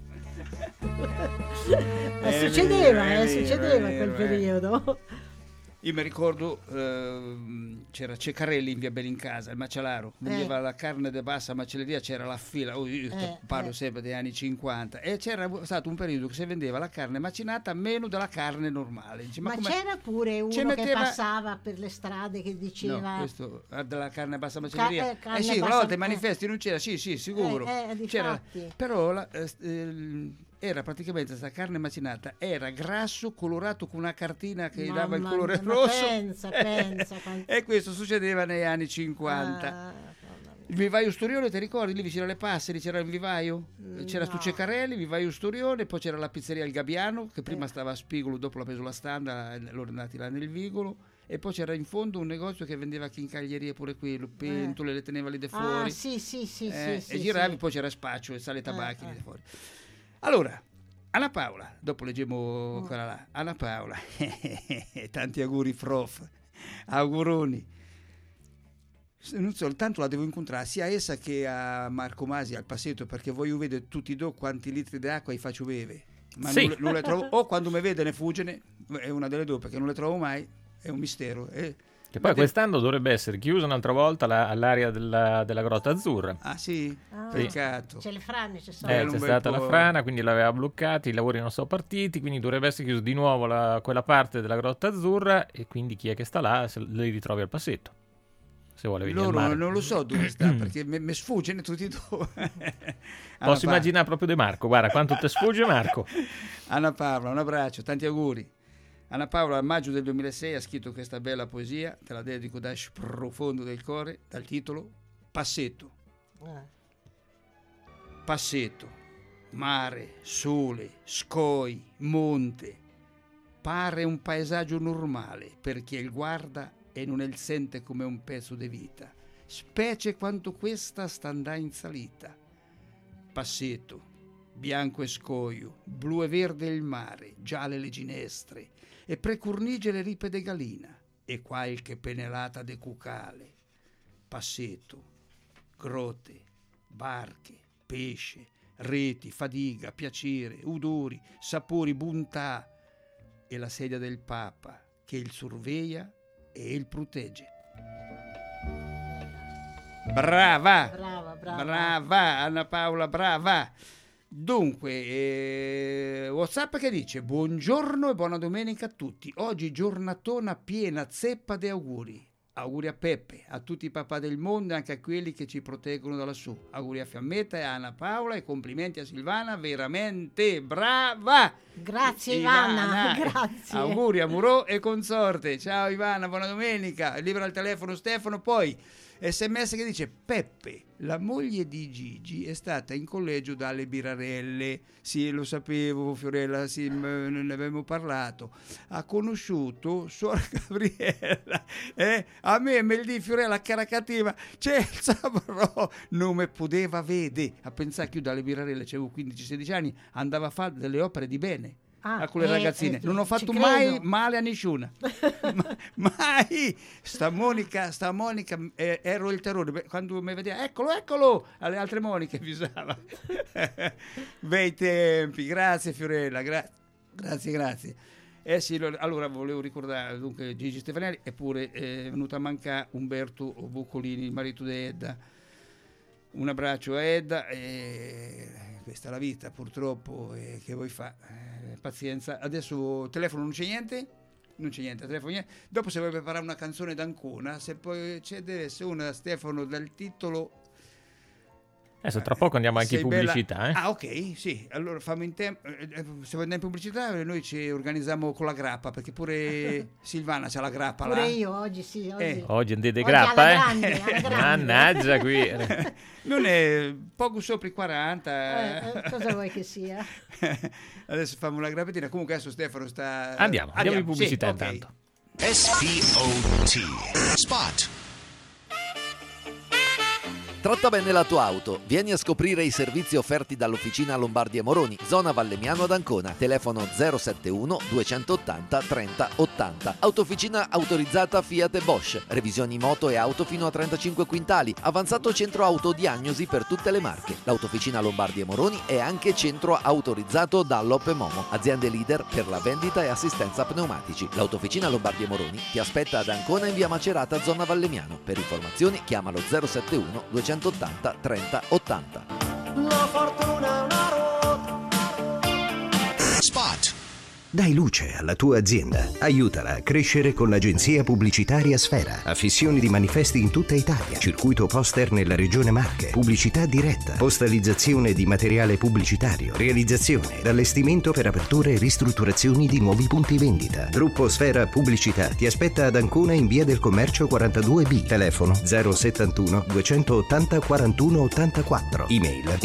Succedeva in quel periodo. Io mi ricordo c'era Ceccarelli in via Benincasa, il macelaro, vendeva la carne di bassa macelleria, c'era la fila, parlo sempre degli anni 50, e c'era stato un periodo che si vendeva la carne macinata meno della carne normale. Dice, ma c'era pure uno che passava per le strade che diceva... No, questo della carne bassa macelleria. Sì, una volta i manifesti non c'era, sì, sicuro. C'era, però era praticamente questa carne macinata, era grasso colorato con una cartina che dava il colore rosso. Pensa. E questo succedeva negli anni 50. Il vivaio Storione, ti ricordi? Lì vicino alle Passeri c'era il vivaio, c'era stu Ceccarelli, il vivaio Storione, poi c'era la pizzeria Il Gabbiano, che prima stava a Spigolo, dopo l'ha preso la Standa, loro andati là nel Vigolo, e poi c'era in fondo un negozio che vendeva chincaglierie pure qui, le pentole, le teneva lì da fuori. Sì, e giravi, poi c'era spaccio e sale tabacchi lì da fuori. Allora, Anna Paola, dopo leggiamo quella là. Anna Paola, tanti auguri prof, auguroni. Non soltanto la devo incontrare sia essa che a Marco Masi al Passetto, perché voglio vedere tutti quanti litri d'acqua gli faccio bere. Ma sì. non le trovo, o quando mi vede ne fuggine, è una delle due, perché non le trovo mai, è un mistero. Che poi quest'anno dovrebbe essere chiusa un'altra volta all'area della Grotta Azzurra. Ah sì? Peccato. C'è le frane, c'è stata la frana, quindi l'aveva bloccata, i lavori non sono partiti, quindi dovrebbe essere chiusa di nuovo quella parte della Grotta Azzurra, e quindi chi è che sta là li ritrovi al Passetto, se vuole venire al mare. Non lo so dove sta, perché mi sfuggono tutti e due. Posso immaginare proprio De Marco, guarda quanto te sfugge Marco. Anna Paola, un abbraccio, tanti auguri. Anna Paola a maggio del 2006 ha scritto questa bella poesia, te la dedico da profondo del cuore, dal titolo Passetto. Passetto, mare, sole, scoi, monte. Pare un paesaggio normale per chi il guarda e non il sente come un pezzo di vita, specie quanto questa sta andando in salita. Passetto, bianco e scoio, blu e verde il mare, gialle le ginestre, e precurnigie le ripe de galina, e qualche penelata de cucale. Passetto, grotte, barche, pesce, reti, fadiga, piacere, udori, sapori, bontà, e la sedia del Papa che il sorveia e il protegge. Brava Anna Paola, brava. Dunque, WhatsApp che dice: buongiorno e buona domenica a tutti. Oggi giornatona piena zeppa di auguri. Auguri a Peppe, a tutti i papà del mondo e anche a quelli che ci proteggono da lassù. Auguri a Fiammetta e a Anna Paola, e complimenti a Silvana, veramente brava. Grazie Ivana. Grazie. Auguri a Murò e consorte. Ciao Ivana, buona domenica. Libera il telefono Stefano. Poi SMS che dice: Peppe, la moglie di Gigi è stata in collegio dalle Birarelle. Sì, lo sapevo Fiorella, sì, ne avevamo parlato. Ha conosciuto suor Gabriella. A me di Fiorella cara cattiva, c'è il saprò, non me poteva vedere. A pensare che io dalle Birarelle c'avevo 15-16 anni, andava a fare delle opere di bene. A quelle ragazzine non ho fatto mai male a nessuna. Mai. Sta Monica ero il terrore quando mi vedeva, eccolo, alle altre Moniche avvisava. Bei tempi, grazie Fiorella, grazie. Sì, allora volevo ricordare dunque Gigi Stefanelli, eppure è venuto a mancare Umberto Boccolini, il marito di Edda. Un abbraccio a Edda, questa è la vita purtroppo, che vuoi fa? Pazienza. Adesso telefono non c'è niente, telefono niente. Dopo se vuoi preparare una canzone d'Ancona, se poi c'è deve essere una Stefano dal titolo Adesso tra poco andiamo anche in pubblicità. Ah, ok, sì. Allora fammi in tempo. Se andiamo in pubblicità, noi ci organizziamo con la grappa, perché pure Silvana c'ha la grappa pure là. Io oggi sì. Oggi andate grappa, alla grande. Mannaggia qui. Non è poco sopra i 40. Cosa vuoi che sia? Adesso facciamo una grappettina. Comunque adesso Stefano sta... Andiamo in pubblicità, sì, intanto. Okay. SPOT Spot. Tratta bene la tua auto. Vieni a scoprire i servizi offerti dall'Officina Lombardi e Moroni, zona Vallemmiano ad Ancona. Telefono 071 280 30 80. Autofficina autorizzata Fiat e Bosch. Revisioni moto e auto fino a 35 quintali. Avanzato centro autodiagnosi per tutte le marche. L'Autofficina Lombardi e Moroni è anche centro autorizzato Dunlop e Momo, aziende leader per la vendita e assistenza pneumatici. L'Autofficina Lombardi e Moroni ti aspetta ad Ancona in via Macerata, zona Vallemmiano. Per informazioni chiamalo 071 280 30 80. La fortuna è una ruota. Spot. Dai luce alla tua azienda. Aiutala a crescere con l'agenzia pubblicitaria Sfera. Affissioni di manifesti in tutta Italia. Circuito poster nella regione Marche. Pubblicità diretta. Postalizzazione di materiale pubblicitario. Realizzazione ed allestimento per aperture e ristrutturazioni di nuovi punti vendita. Gruppo Sfera Pubblicità ti aspetta ad Ancona in via del Commercio 42B. Telefono 071 280 41 84. Email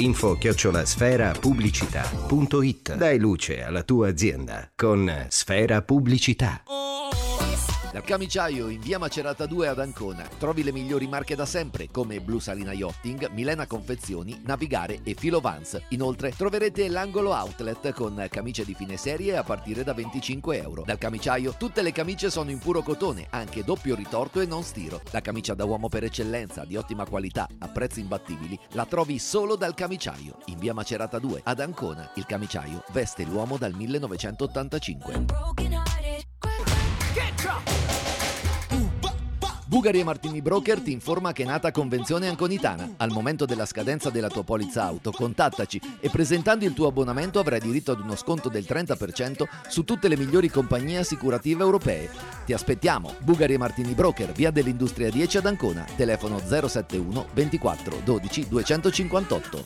info@sferapubblicità.it. Dai luce alla tua azienda con Sfera Pubblicità. Dal Camiciaio in via Macerata 2 ad Ancona trovi le migliori marche da sempre come Blu Salina Yachting, Milena Confezioni, Navigare e Filo Vans. Inoltre troverete l'angolo outlet con camicie di fine serie a partire da €25. Dal Camiciaio tutte le camicie sono in puro cotone, anche doppio ritorto e non stiro. La camicia da uomo per eccellenza, di ottima qualità, a prezzi imbattibili, la trovi solo dal Camiciaio in via Macerata 2 ad Ancona. Il Camiciaio veste l'uomo dal 1985. Bugari e Martini Broker ti informa che è nata Convenzione Anconitana. Al momento della scadenza della tua polizza auto, contattaci e presentando il tuo abbonamento avrai diritto ad uno sconto del 30% su tutte le migliori compagnie assicurative europee. Ti aspettiamo. Bugari e Martini Broker, via dell'Industria 10 ad Ancona. Telefono 071 24 12 258.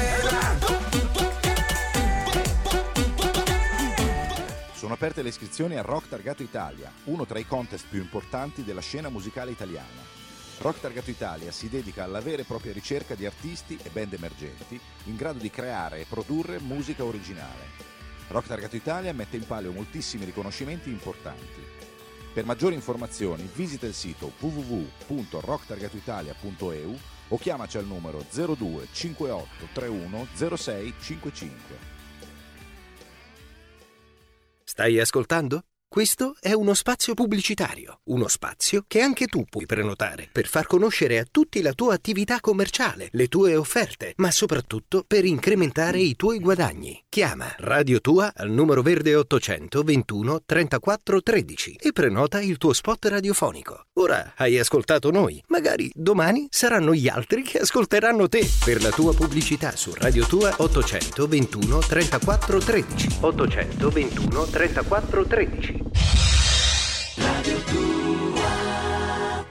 Sono aperte le iscrizioni a Rock Targato Italia, uno tra i contest più importanti della scena musicale italiana. Rock Targato Italia si dedica alla vera e propria ricerca di artisti e band emergenti in grado di creare e produrre musica originale. Rock Targato Italia mette in palio moltissimi riconoscimenti importanti. Per maggiori informazioni visita il sito www.rocktargatoitalia.eu o chiamaci al numero 02 58 31 06 55. Stai ascoltando? Questo è uno spazio pubblicitario, uno spazio che anche tu puoi prenotare per far conoscere a tutti la tua attività commerciale, le tue offerte, ma soprattutto per incrementare i tuoi guadagni. Chiama Radio Tua al numero verde 800 21 34 13 e prenota il tuo spot radiofonico. Ora hai ascoltato noi, magari domani saranno gli altri che ascolteranno te. Per la tua pubblicità su Radio Tua 800 21 34 13. 800 21 34 13. Radio Tua.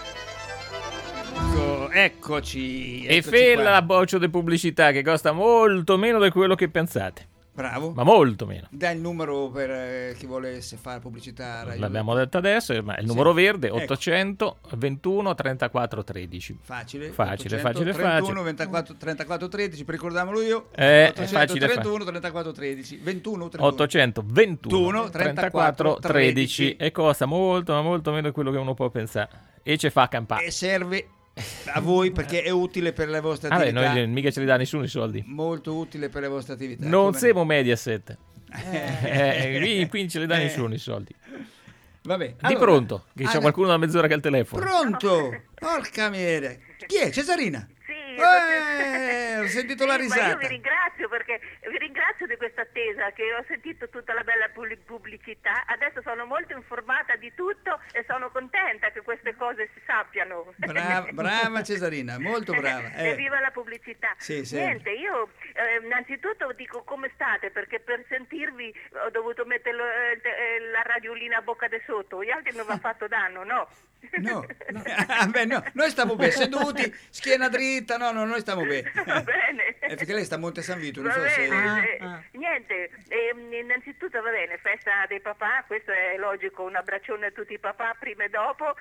Eccoci. E Fella la boccio di pubblicità che costa molto meno di quello che pensate. Bravo. Ma molto meno. Dai il numero per chi volesse fare pubblicità. L'abbiamo detto adesso, ma il numero verde 800 21 34 13. Facile. 31 24 34 13, per ricordarmelo io. È 800 facile. 31 34 13. 21 800 21 34 13 e costa molto, ma molto meno di quello che uno può pensare. E ci fa campare. E serve a voi perché è utile per le vostre attività. Noi mica ce li dà nessuno i soldi. Molto utile per le vostre attività. Non siamo Mediaset. Qui ce li dà nessuno i soldi. Vabbè. Di pronto, che c'è qualcuno da mezz'ora che ha il telefono. Pronto? Porca miseria. Chi è? Cesarina? Sì, ho sentito la risata. Ma io vi ringrazio di questa attesa, che ho sentito tutta la bella pubblicità. Adesso sono molto informata di tutto e sono contenta che queste cose si sappiano. Brava Cesarina, molto brava. Evviva la pubblicità. Sì. Niente, io innanzitutto dico come state, perché per sentirvi ho dovuto mettere la radiolina a bocca di sotto, gli altri non mi ha fatto danno, no? No. Beh, no, noi stiamo bene, seduti, schiena dritta, no, noi stiamo bene. Va bene. Perché lei sta a Monte San Vito, non Va so bene, se... Niente, innanzitutto va bene, festa dei papà, questo è logico, un abbraccione a tutti i papà prima e dopo,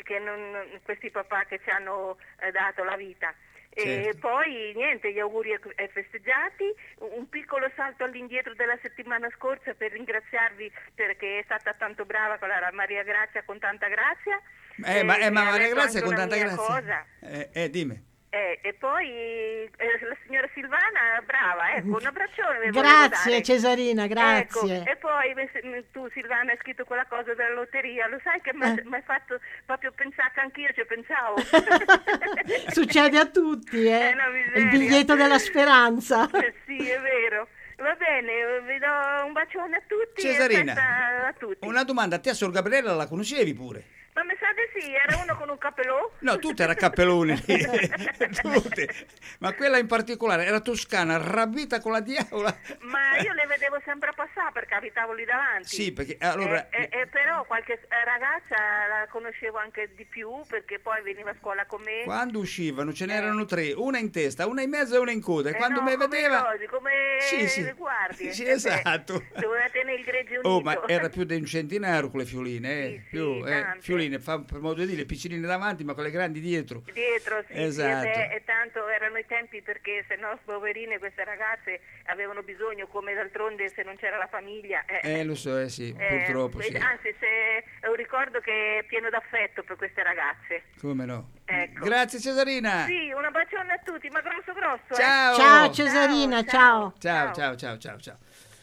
questi papà che ci hanno dato la vita. Certo. E poi niente, gli auguri ai festeggiati, un piccolo salto all'indietro della settimana scorsa per ringraziarvi perché è stata tanto brava con la Maria Grazia con tanta grazia. Ma Maria Grazia con tanta grazia. Dimmi. E poi la signora Silvana, brava, ecco, un abbraccione. Grazie Cesarina, grazie. Ecco, e poi tu Silvana hai scritto quella cosa della lotteria, lo sai che mi hai fatto proprio pensare che anch'io ci pensavo. Succede a tutti, il biglietto della speranza. Sì, è vero. Va bene, vi do un bacione a tutti. Cesarina, a tutti. Una domanda, a te a Sor Gabriella la conoscevi pure? Ma mi sa di sì, era uno con un cappellone? No, tutte era cappellone. Tutte. Ma quella in particolare era toscana, rabita con la diavola. Ma io le vedevo sempre passare perché abitavo lì davanti. Sì, perché allora... però qualche ragazza la conoscevo anche di più perché poi veniva a scuola con me. Quando uscivano ce n'erano tre, una in testa, una in mezzo e una in coda. E quando mi vedeva... Come le guardie. Sì, esatto. Doveva tenere il gregge unito. Ma era più di un centinaio con le fioline, fioline, per modo di dire, piccoline davanti ma con le grandi dietro. Dietro, sì. Esatto. E tanto erano i tempi perché se no poverine queste ragazze avevano bisogno, come d'altronde se non c'era la famiglia. Lo so, sì, purtroppo sì. Anzi, è un ricordo che è pieno d'affetto per queste ragazze. Come no. Ecco. Grazie Cesarina. Sì, un bacione a tutti, ma grosso. Ciao. Ciao Cesarina, ciao. Ciao.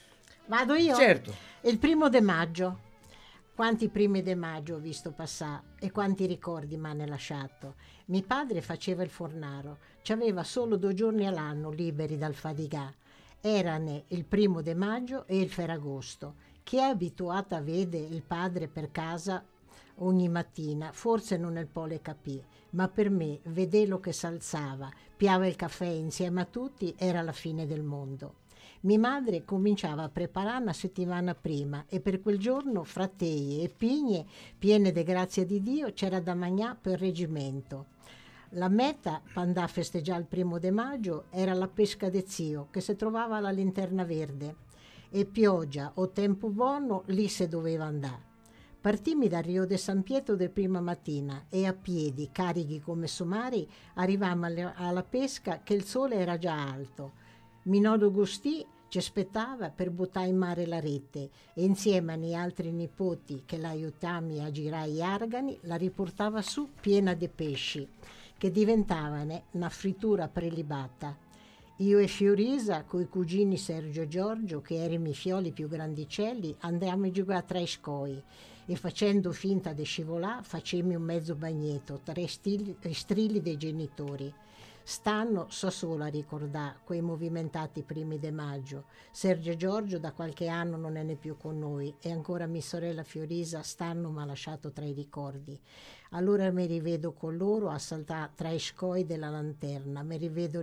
Vado io? Certo. Il 1 maggio. Quanti primi di maggio ho visto passare e quanti ricordi mi hanno lasciato. Mio padre faceva il fornaro, c'aveva solo 2 giorni all'anno liberi dal fatigà. Erano il 1 maggio e il Ferragosto. Chi è abituato a vedere il padre per casa ogni mattina forse non ne può le capire, ma per me vederlo che s'alzava, piava il caffè insieme a tutti era la fine del mondo. Mia madre cominciava a preparare una settimana prima e per quel giorno frattei e pigne piene di grazia di Dio c'era da mangiare per reggimento. La meta per andare a festeggiare il 1 maggio era la pesca de zio che si trovava alla Linterna Verde e pioggia o tempo buono lì si doveva andare. Partimmi da Rio de San Pietro del prima mattina e a piedi, carichi come somari, arrivammo alla pesca che il sole era già alto. Minodo Gustì ci aspettava per buttare in mare la rete e insieme ai altri nipoti che l'aiutammo a girare gli argani la riportava su piena di pesci che diventavano una frittura prelibata. Io e Fiorisa, coi cugini Sergio e Giorgio, che erano i fioli più grandicelli, andammo a giocare tra i scoi e facendo finta di scivolare facemmo un mezzo bagnetto tra i strilli dei genitori. Stanno so solo a ricordare quei movimentati primi di maggio. Sergio e Giorgio da qualche anno non è ne più con noi e ancora mia sorella Fiorisa stanno m'ha lasciato tra i ricordi. Allora mi rivedo con loro a saltare tra i scoi della lanterna, mi rivedo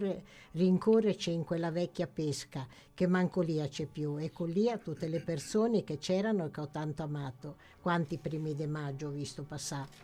rincorrerci in quella vecchia pesca che manco lì c'è più e con lì a tutte le persone che c'erano e che ho tanto amato. Quanti primi di maggio ho visto passare.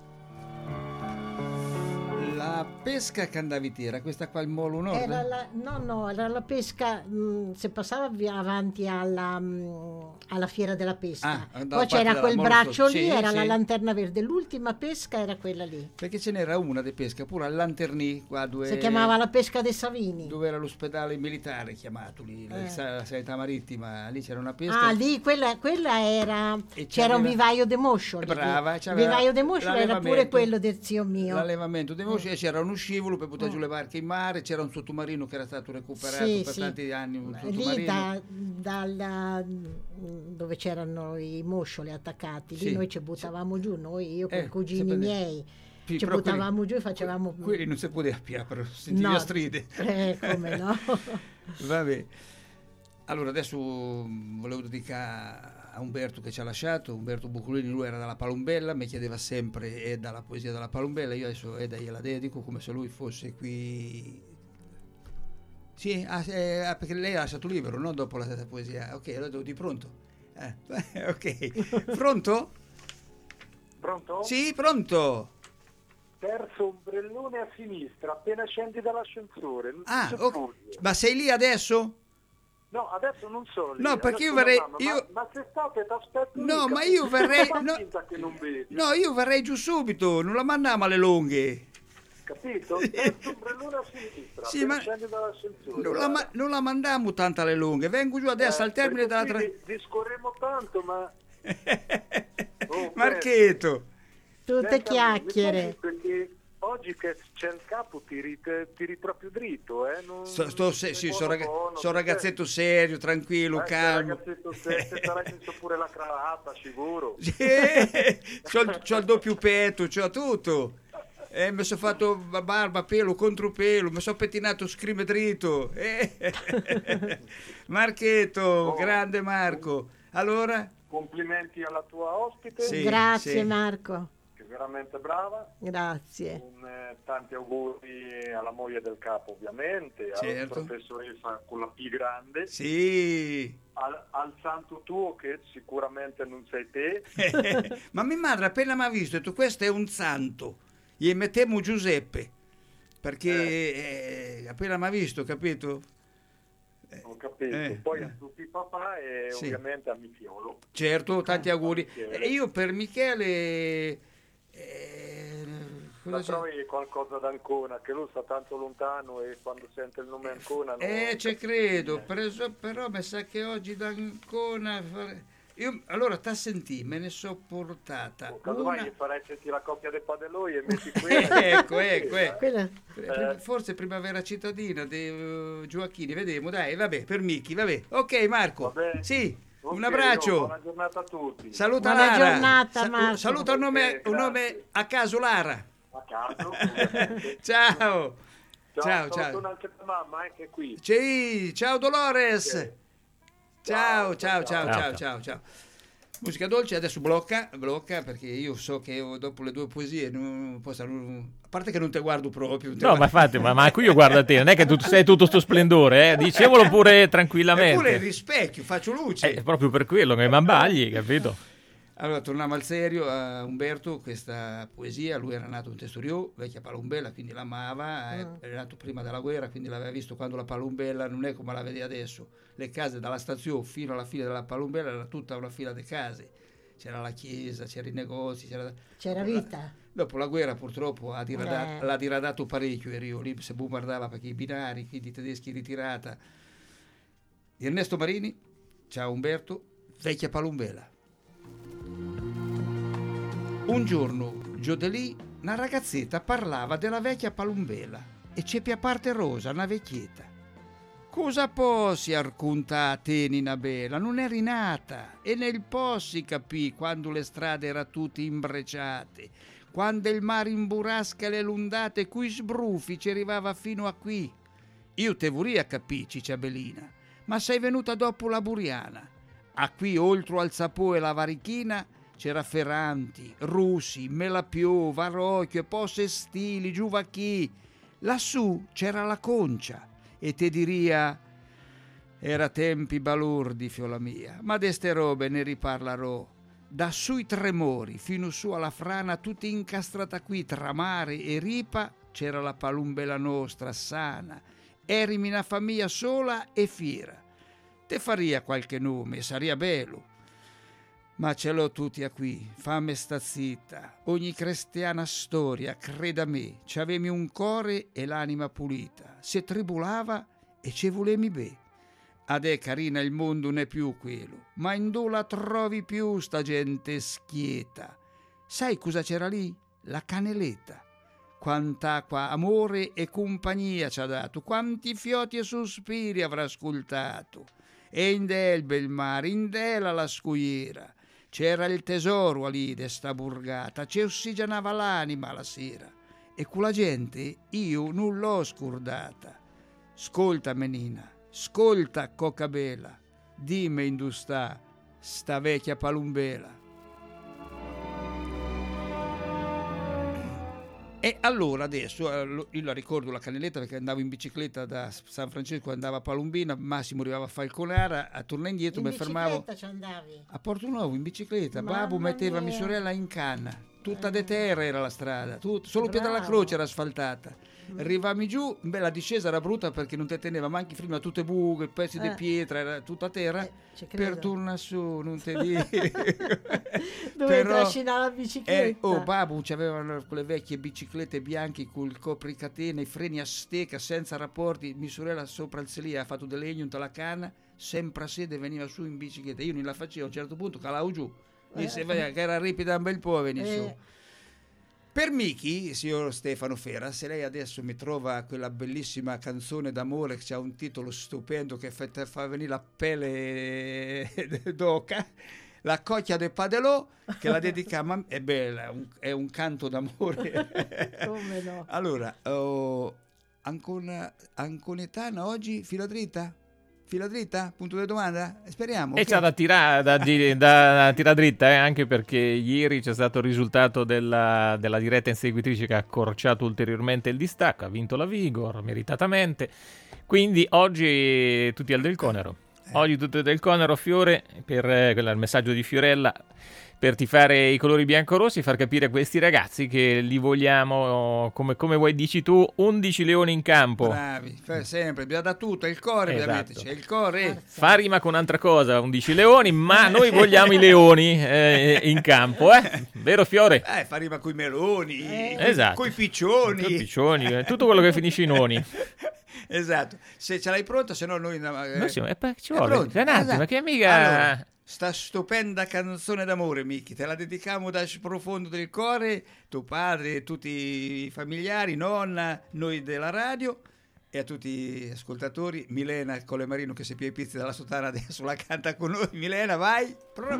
La pesca che andavi te era questa qua il Molo Nord? Era la pesca, se passava via avanti alla fiera della pesca. Poi c'era quel braccio lì, era la Lanterna Verde. L'ultima pesca era quella lì. Perché ce n'era una di pesca, pure al Lanternì, qua dove... Si chiamava la pesca dei Savini. Dove era l'ospedale militare chiamato lì, la sanità marittima, lì c'era una pesca. Lì quella era... C'era un vivaio de moscioli. Brava. Il vivaio de moscioli era pure quello del zio mio. L'allevamento dei moscioli. C'era uno scivolo per poter giù le barche in mare, c'era un sottomarino che era stato recuperato per tanti anni, un sottomarino. Lì dove c'erano i moscioli attaccati, lì noi ci buttavamo giù, io con i cugini miei ci buttavamo giù e facevamo... Quelli non si poteva piare, però sentiva stride. Come no? Vabbè. Allora adesso volevo dedicare a Umberto che ci ha lasciato, Umberto Buculini, lui era dalla Palombella, mi chiedeva sempre dalla poesia della Palombella, io adesso gliela dedico come se lui fosse qui. Sì, perché lei ha lasciato libero, no? Dopo la poesia. Ok, allora devo di pronto. Ok, pronto? Pronto? Sì, pronto. Terzo ombrellone a sinistra, appena scendi dall'ascensore. Ma sei lì adesso? No, adesso non sono lì. No, perché io verrei... Ma se state t'aspetto. No, ma io verrei... Che non vedi. No, io verrei giù subito, non la mandiamo alle lunghe. Capito? Terzo ombrellone a sinistra, appena scendi dall'ascensore. Non la mandiamo tanto alle lunghe, vengo giù adesso al termine della... Discorremo tanto, ma... Marchetto. Tutte chiacchiere. Perché oggi che c'è il capo tiri proprio dritto, sono ragazzetto serio, tranquillo, calmo. Ragazzetto serio, sarai messo pure la cravatta, sicuro. C'ho il doppio petto, c'ho tutto. Mi sono fatto barba, pelo, contropelo, mi sono pettinato scrime dritto. Marchetto, grande Marco. Allora? Complimenti alla tua ospite. Sì, grazie Marco. Che è veramente brava. Grazie. Tanti auguri alla moglie del capo, ovviamente, alla professoressa con la P grande. Sì. Al santo tuo che sicuramente non sei te. Ma mia madre appena mi ha visto ha detto questo è un santo. Gli mettiamo Giuseppe perché appena mi ha visto, capito? Ho capito. Poi a tutti i papà e ovviamente a Michiolo. Certo, tanti auguri. Io per Michele trovi qualcosa da Ancona, che lui sta tanto lontano e quando sente il nome Ancona ci credo, però mi sa che oggi da Ancona io allora t'ha sentì, me ne so portata mai farei sentire la coppia dei padelloi e metti quella. Ecco. Forse Primavera cittadina dei Gioacchini, vedremo, dai, vabbè, per Michi, vabbè. Ok Marco, sì, un abbraccio, buona giornata a tutti. Saluta buona Lara, giornata, Marco. Saluta un nome a caso, Lara. A caso. Ciao. Saluto anche tua mamma, anche qui. Ciao Dolores. Okay. Ciao. Musica dolce, adesso blocca perché io so che dopo le due poesie non posso, a parte che non te guardo proprio. No, ma infatti, ma qui io guardo a te, non è che tu sei tutto sto splendore, dicevolo pure tranquillamente. Eppure rispecchio, faccio luce. È proprio per quello che mi abbagli, capito? Allora, torniamo al serio. Umberto, questa poesia, lui era nato in Testorio, vecchia Palombella, quindi l'amava, era nato prima della guerra, quindi l'aveva visto quando la Palombella non è come la vede adesso. Le case dalla stazione fino alla fine della Palombella era tutta una fila di case, c'era la chiesa, c'erano i negozi, c'era vita. Dopo la guerra purtroppo l'ha diradato parecchio, ero lì, si bombardava perché i binari, quindi i tedeschi ritirata. Ernesto Marini, ciao Umberto, vecchia Palombella. Un giorno, Giodelì, una ragazzetta parlava della vecchia Palombella e c'è a parte rosa, una vecchietta. Cosa possi raccontare te, Nina Bella? Non eri nata e nel possi capì quando le strade erano tutte imbrecciate, quando il mare in burrasca le lundate, cui sbrufi ci arrivava fino a qui. Io te vorrei capì, Cicciabellina, ma sei venuta dopo la Buriana. A qui, oltre al Sapò e la Varichina, c'era Ferranti, Russi, Melapio, Varocchio e Posse Stili, Giuvacchi. Lassù c'era la Concia e te diria era tempi balurdi, fiola mia, ma d'este robe ne riparlerò. Da sui Tremori fino su alla frana, tutti incastrata qui tra mare e ripa, c'era la Palombella nostra sana. Erimi una famiglia sola e fiera. Te faria qualche nome, saria bello. Ma ce l'ho tutti a qui, fammi sta zitta. Ogni cristiana storia, creda a me, c'avemi un core e l'anima pulita. Se tribulava e ce volemi be. Adè carina il mondo non è più quello, ma in dove la trovi più sta gente schieta. Sai cosa c'era lì? La caneletta. Quant'acqua, amore e compagnia ci ha dato, quanti fioti e sospiri avrà ascoltato. E in del bel mare, in della la scuiera. C'era il tesoro lì de sta burgata, ci ossigenava l'anima la sera. E quella gente io non l'ho scordata. Scolta menina, scolta cocca bella, dimmi in sta vecchia Palombella. E allora adesso, io la ricordo la caneletta perché andavo in bicicletta da San Francesco, andavo a Palombina, Massimo arrivava a Falconara, a tornare indietro mi fermavo. In bicicletta ci andavi? A Porto Nuovo in bicicletta, babbo metteva mia sorella in canna. tutta de terra era la strada, solo Pietra della Croce era asfaltata. Arrivami giù, la discesa era brutta perché non te teneva manchi prima tutte buche, pezzi di pietra, era tutta terra. Per tornare su, non te dico. Dove trascinare la bicicletta? Babbo c'avevano quelle vecchie biciclette bianche con il copricatene, i freni a stecca, senza rapporti. Mia sorella sopra il sedile ha fatto delle legno la canna, sempre a sede veniva su in bicicletta. Io non la facevo, a un certo punto calavo giù, che era ripida un bel po' a venire su. Per Miki, signor Stefano Fera, se lei adesso mi trova quella bellissima canzone d'amore che ha un titolo stupendo che fa venire la pelle d'oca, La cocchia del Padelò, che la dedica è bella, è un canto d'amore. Come no? Allora, Anconetana oggi, fila dritta? Fila dritta? Punto di domanda? Speriamo. E c'è da tirare dritta, anche perché ieri c'è stato il risultato della diretta inseguitrice che ha accorciato ulteriormente il distacco, ha vinto la Vigor, meritatamente. Quindi oggi tutti al Del Conero. Oggi tutti al Del Conero, Fiore, per il messaggio di Fiorella, per tifare i colori biancorossi e far capire a questi ragazzi che li vogliamo, come vuoi dici tu, 11 leoni in campo. Bravi, sempre, bisogna da tutto, il cuore, ovviamente, c'è il cuore. Fa rima con un'altra cosa, 11 leoni, ma noi vogliamo i leoni in campo, vero Fiore? Fa rima con i meloni, esatto. Coi piccioni. Tutto quello che finisce in oni. Esatto, se ce l'hai pronta, se no noi... ci vuole, un attimo, ma che amica... Allora, sta stupenda canzone d'amore, Miki, te la dedichiamo dal profondo del cuore, tuo padre, tutti i familiari, nonna, noi della radio e a tutti gli ascoltatori. Milena Colemarino che si pia i pizzi dalla sotana adesso la canta con noi. Milena, vai!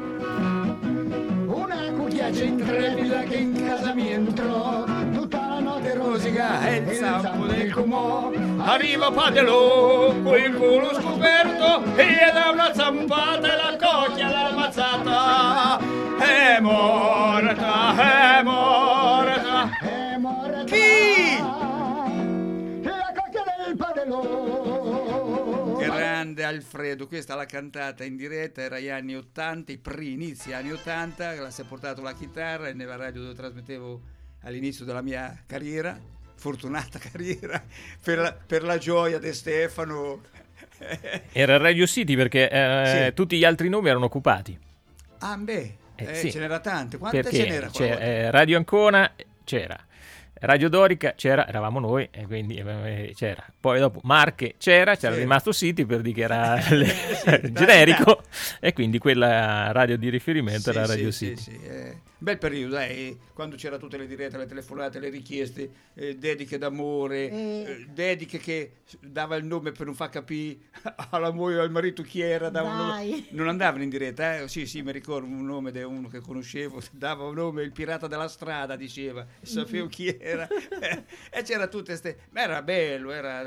Una cucchiaccia intrepida che in casa mi entrò, tutta la notte rosica e il zampo del comò. Arriva Padelò con il culo scoperto e da una zampata e la cocchia l'ha ammazzata. È morta, è morta. È morta. Chi? La cocchia del Padelò. Grande Alfredo, questa l'ha cantata in diretta, era gli anni 80, i inizi anni 80, la si è portato la chitarra e nella radio dove trasmettevo all'inizio della mia carriera, fortunata carriera, per la gioia di Stefano. Era Radio City perché tutti gli altri nomi erano occupati. Ah beh, sì. Ce n'era tante, quante perché ce n'era? C'era Radio Ancona, c'era Radio Dorica, eravamo noi e quindi c'era. Poi dopo Marche c'era rimasto City per dire che era generico e quindi quella radio di riferimento era Radio City. Bel periodo, quando c'era tutte le dirette, le telefonate, le richieste, dediche d'amore, dediche che dava il nome per non far capire alla moglie o al marito chi era, non andavano in diretta, sì mi ricordo un nome di uno che conoscevo, dava un nome, il pirata della strada diceva, sapevo chi era e c'era tutte queste, ma era bello, era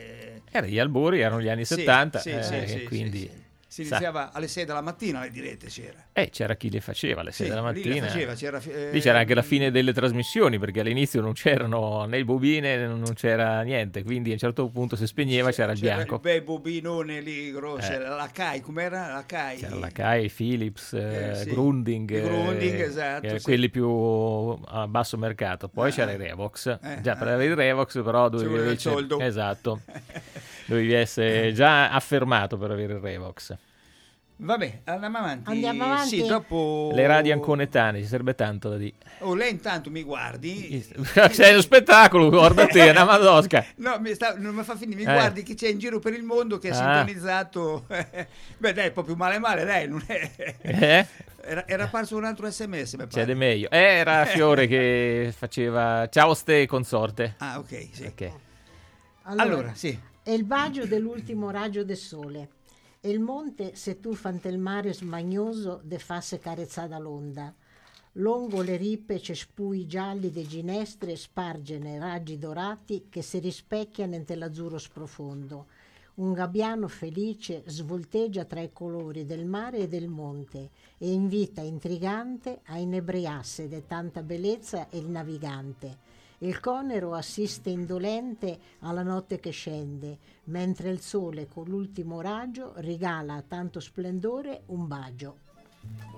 gli albori, erano gli anni 70 quindi si iniziava alle 6 della mattina le dirette, c'era chi le faceva alle 6 della mattina, lì c'era anche la fine delle trasmissioni perché all'inizio non c'erano né il bobine, non c'era niente, quindi a un certo punto si spegneva, c'era il bianco, il bel bobinone lì grosso, la CAI, com'era la CAI? C'era la CAI, Philips, Grunding, esatto, quelli più a basso mercato, poi c'era il Revox, per avere il Revox però dovevi il soldo, esatto, dovevi essere già affermato per avere il Revox. Vabbè, andiamo avanti. Sì, dopo le radio anconetane, ci sarebbe tanto da dire. Lei intanto mi guardi. Sei uno spettacolo, guarda te, una madosca. No, non mi fa finire, mi guardi chi c'è in giro per il mondo che è sintonizzato. Beh, dai, proprio male, dai, non è. Era apparso un altro SMS, mi pare. C'è di meglio. Era Fiore che faceva ciao ste consorte. Ah, ok, sì. Okay. Allora, sì. È il bacio dell'ultimo raggio del sole. E il monte se tu fante il mare smagnoso de fasse carezzata l'onda. Longo le ripe c'è spui gialli de ginestre spargene raggi dorati che si rispecchiano nell'azzurro sprofondo. Un gabbiano felice svolteggia tra i colori del mare e del monte e invita intrigante a inebriasse de tanta bellezza il navigante. Il conero assiste indolente alla notte che scende, mentre il sole con l'ultimo raggio regala a tanto splendore un bacio.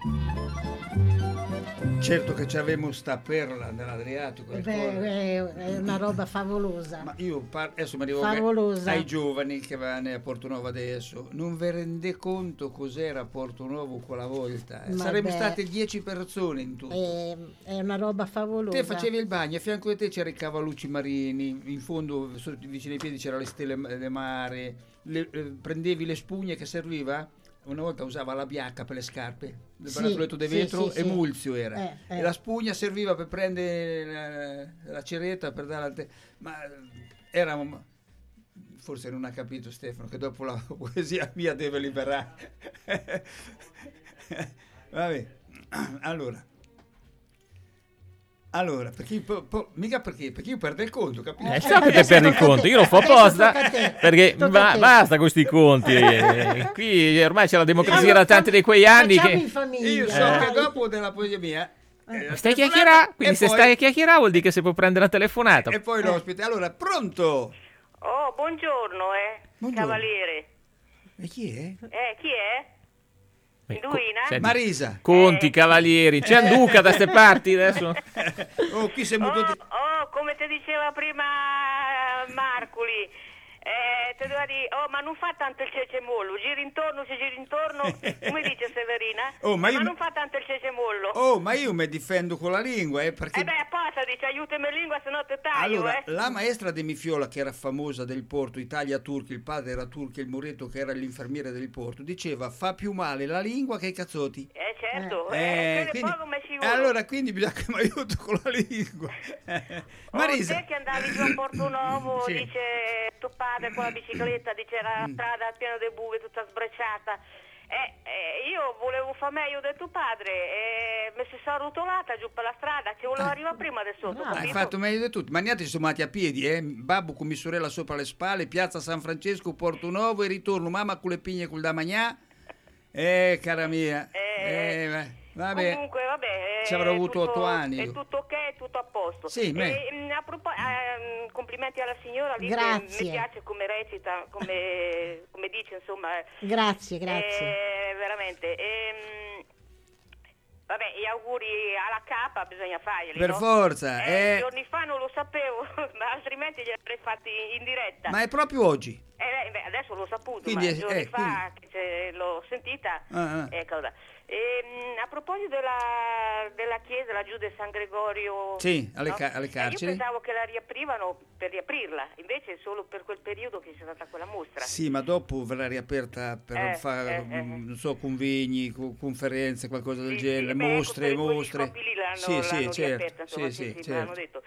Certo che ci avevamo sta perla nell'Adriatico. È una roba favolosa. Ma io adesso mi arrivo ai giovani che vanno a Portonovo adesso. Non vi rende conto cos'era Portonovo quella volta? Saremmo state 10 persone in tutto. È una roba favolosa. Te facevi il bagno, a fianco di te c'erano i cavallucci marini, in fondo vicino ai piedi c'erano le stelle del mare, prendevi le spugne che serviva. Una volta usava la biacca per le scarpe, il barattolletto di vetro, emulsio era. E la spugna serviva per prendere la ceretta, per dare ma era... Forse non ha capito Stefano che dopo la poesia mia deve liberare. Vabbè, allora, perché mica perché io perdo il conto, capito? So che te perdi il conto, io lo fa apposta perché basta con questi conti. Qui ormai c'è la democrazia da tanti di quei anni che io so che dopo della poesia mia stai a chiacchierare, quindi se stai a chiacchierare vuol dire che si può prendere la telefonata. E poi l'ospite, allora, pronto? Oh, buongiorno, Cavaliere. E chi è? Chi è? Indovina? Marisa. Conti, Cavalieri, c'è un duca da ste parti adesso? Qui siamo tutti... come ti diceva prima Marcoli, te devo dire, ma non fa tanto il cecemollo, giri intorno, come dice Severina, ma non fa tanto il cecemollo. Ma io mi difendo con la lingua, perché... apposta dice, aiutami in lingua, se no te taglio, Allora, la maestra De Mifiola, che era famosa del Porto, Italia Turchi, il padre era turco, il Moretto, che era l'infermiere del Porto, diceva, fa più male la lingua che i cazzotti. Certo, quindi bisogna che mi aiuto con la lingua. Marisa. Te che andavi giù a Portonovo, dice tuo padre con la bicicletta, dice la strada piena di buche, tutta sbrecciata. Io volevo fare meglio di tuo padre, mi si sono rotolata giù per la strada, ci volevo arrivare prima del sotto. Hai fatto meglio di tutti. Magnati sono andati a piedi, babbo con mia sorella sopra le spalle, piazza San Francesco, Portonovo e ritorno, mamma con le pigne col da magnà. Cara mia. Vabbè. Comunque, ci avrò avuto 8 anni. È tutto ok, tutto a posto. Sì, complimenti alla signora lì. Grazie. Mi piace come recita, come dice, insomma. Grazie. Veramente. Gli auguri alla capa bisogna farli. Per forza. Giorni fa non lo sapevo, ma altrimenti li avrei fatti in diretta. Ma è proprio oggi? Adesso l'ho saputo, quindi, ma giorni fa che l'ho sentita. A proposito della chiesa laggiù di San Gregorio, alle carceri, io pensavo che la riaprivano per riaprirla, invece solo per quel periodo che c'è stata quella mostra. Sì, ma dopo verrà riaperta per fare non so, convegni, conferenze, qualcosa del genere, mostre. Certo. Hanno detto.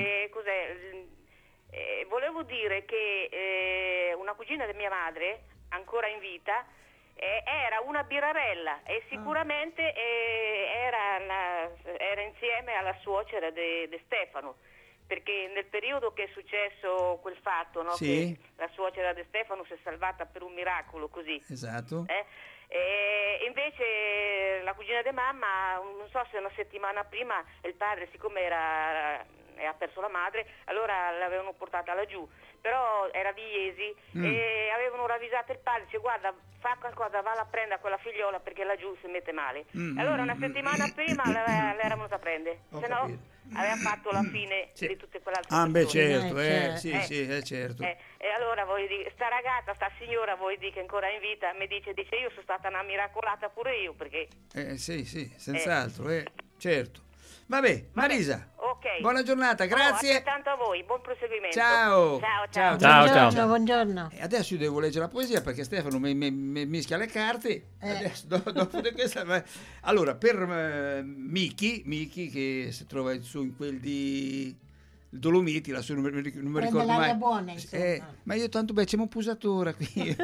Volevo dire che una cugina di mia madre, ancora in vita, era una birarella e sicuramente era insieme alla suocera di Stefano, perché nel periodo che è successo quel fatto, no, che la suocera di Stefano si è salvata per un miracolo, così. Esatto. E invece la cugina di mamma, non so se una settimana prima, il padre, siccome ha perso la madre, allora l'avevano portata laggiù, però era di Iesi e avevano ravvisato il padre, dice guarda, fa qualcosa, va a prendere quella figliola perché laggiù si mette male. Allora una settimana prima l'era venuta a prendere, se no aveva fatto la fine di tutte quell'altre persone. Certo. E allora voglio dire, sta signora, vuoi dire che ancora è in vita, mi dice io sono stata una miracolata pure io, perché... Sì, senz'altro, certo. Vabbè, Marisa, buona giornata, grazie. Altrettanto a voi, buon proseguimento. Ciao. Buongiorno. E adesso io devo leggere la poesia perché Stefano mi mischia le carte. Adesso, dopo di questa, allora, per Miki, che si trova su in quel di Dolomiti, lassù non mi ricordo mai. Buona, ma io tanto c'è un pusatura qui.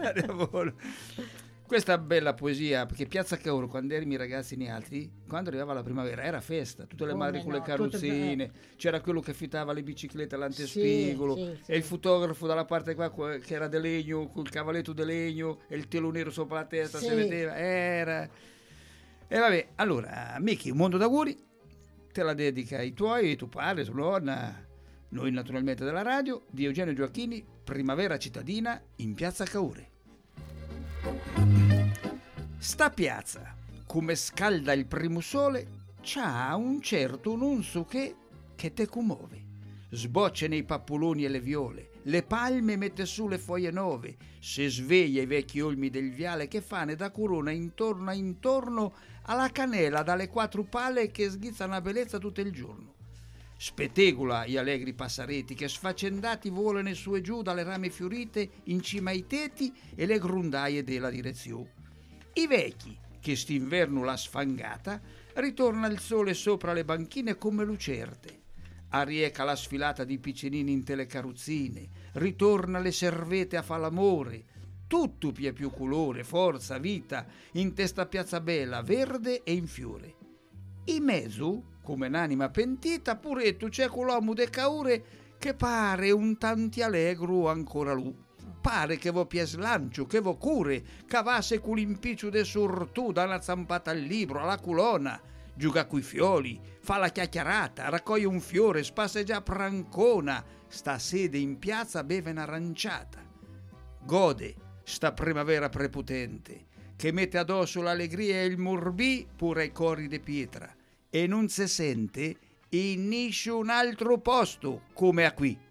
Questa bella poesia, perché Piazza Cauro, quando erano i ragazzini altri, quando arrivava la primavera era festa, tutte le madri con le carrozzine, c'era quello che affittava le biciclette all'antespigolo, e il fotografo dalla parte qua che era di legno, col cavalletto di legno e il telo nero sopra la testa, si vedeva, era... E vabbè, allora, Miki, un mondo d'auguri, te la dedica ai tuoi, tuo padre, tua nonna, noi naturalmente della radio, di Eugenio Gioacchini, Primavera cittadina in Piazza Caure. Sta piazza, come scalda il primo sole, c'ha un certo non so che te commuove. Sboccia nei pappoloni e le viole, le palme mette su le foglie nuove, se sveglia i vecchi olmi del viale che fanno da corona intorno a intorno alla canela dalle 4 pale che sghizzano una bellezza tutto il giorno. Spetegola gli allegri passareti che sfaccendati volano su e giù dalle rame fiorite in cima ai teti e le grondaie della direzione. I vecchi, che st'inverno l'ha sfangata, ritorna il sole sopra le banchine come lucerte. Arieca la sfilata di piccinini in telecarrozzine, ritorna le servete a fa l'amore, tutto più colore, forza, vita, in testa Piazza Bella, verde e in fiore. In mezzo, come un'anima pentita, puretto c'è quell'uomo de caure che pare un tanti allegro ancora lui. Pare che vo pie slancio, che vo cure, cavasse quell'impiccio de sortù da una zampata al libro, alla culona, giuga coi fioli, fa la chiacchierata, raccoglie un fiore, spasseggia prancona, sta sede in piazza, beve un'aranciata. Gode sta primavera prepotente, che mette addosso l'allegria e il morbì pure ai cori de pietra, e non se sente in nessun altro posto come a qui.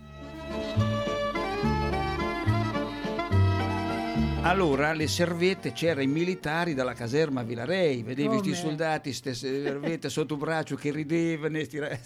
Allora le servette, c'era i militari dalla caserma a Vilarei, vedevi questi soldati, queste servette sotto braccio che ridevano,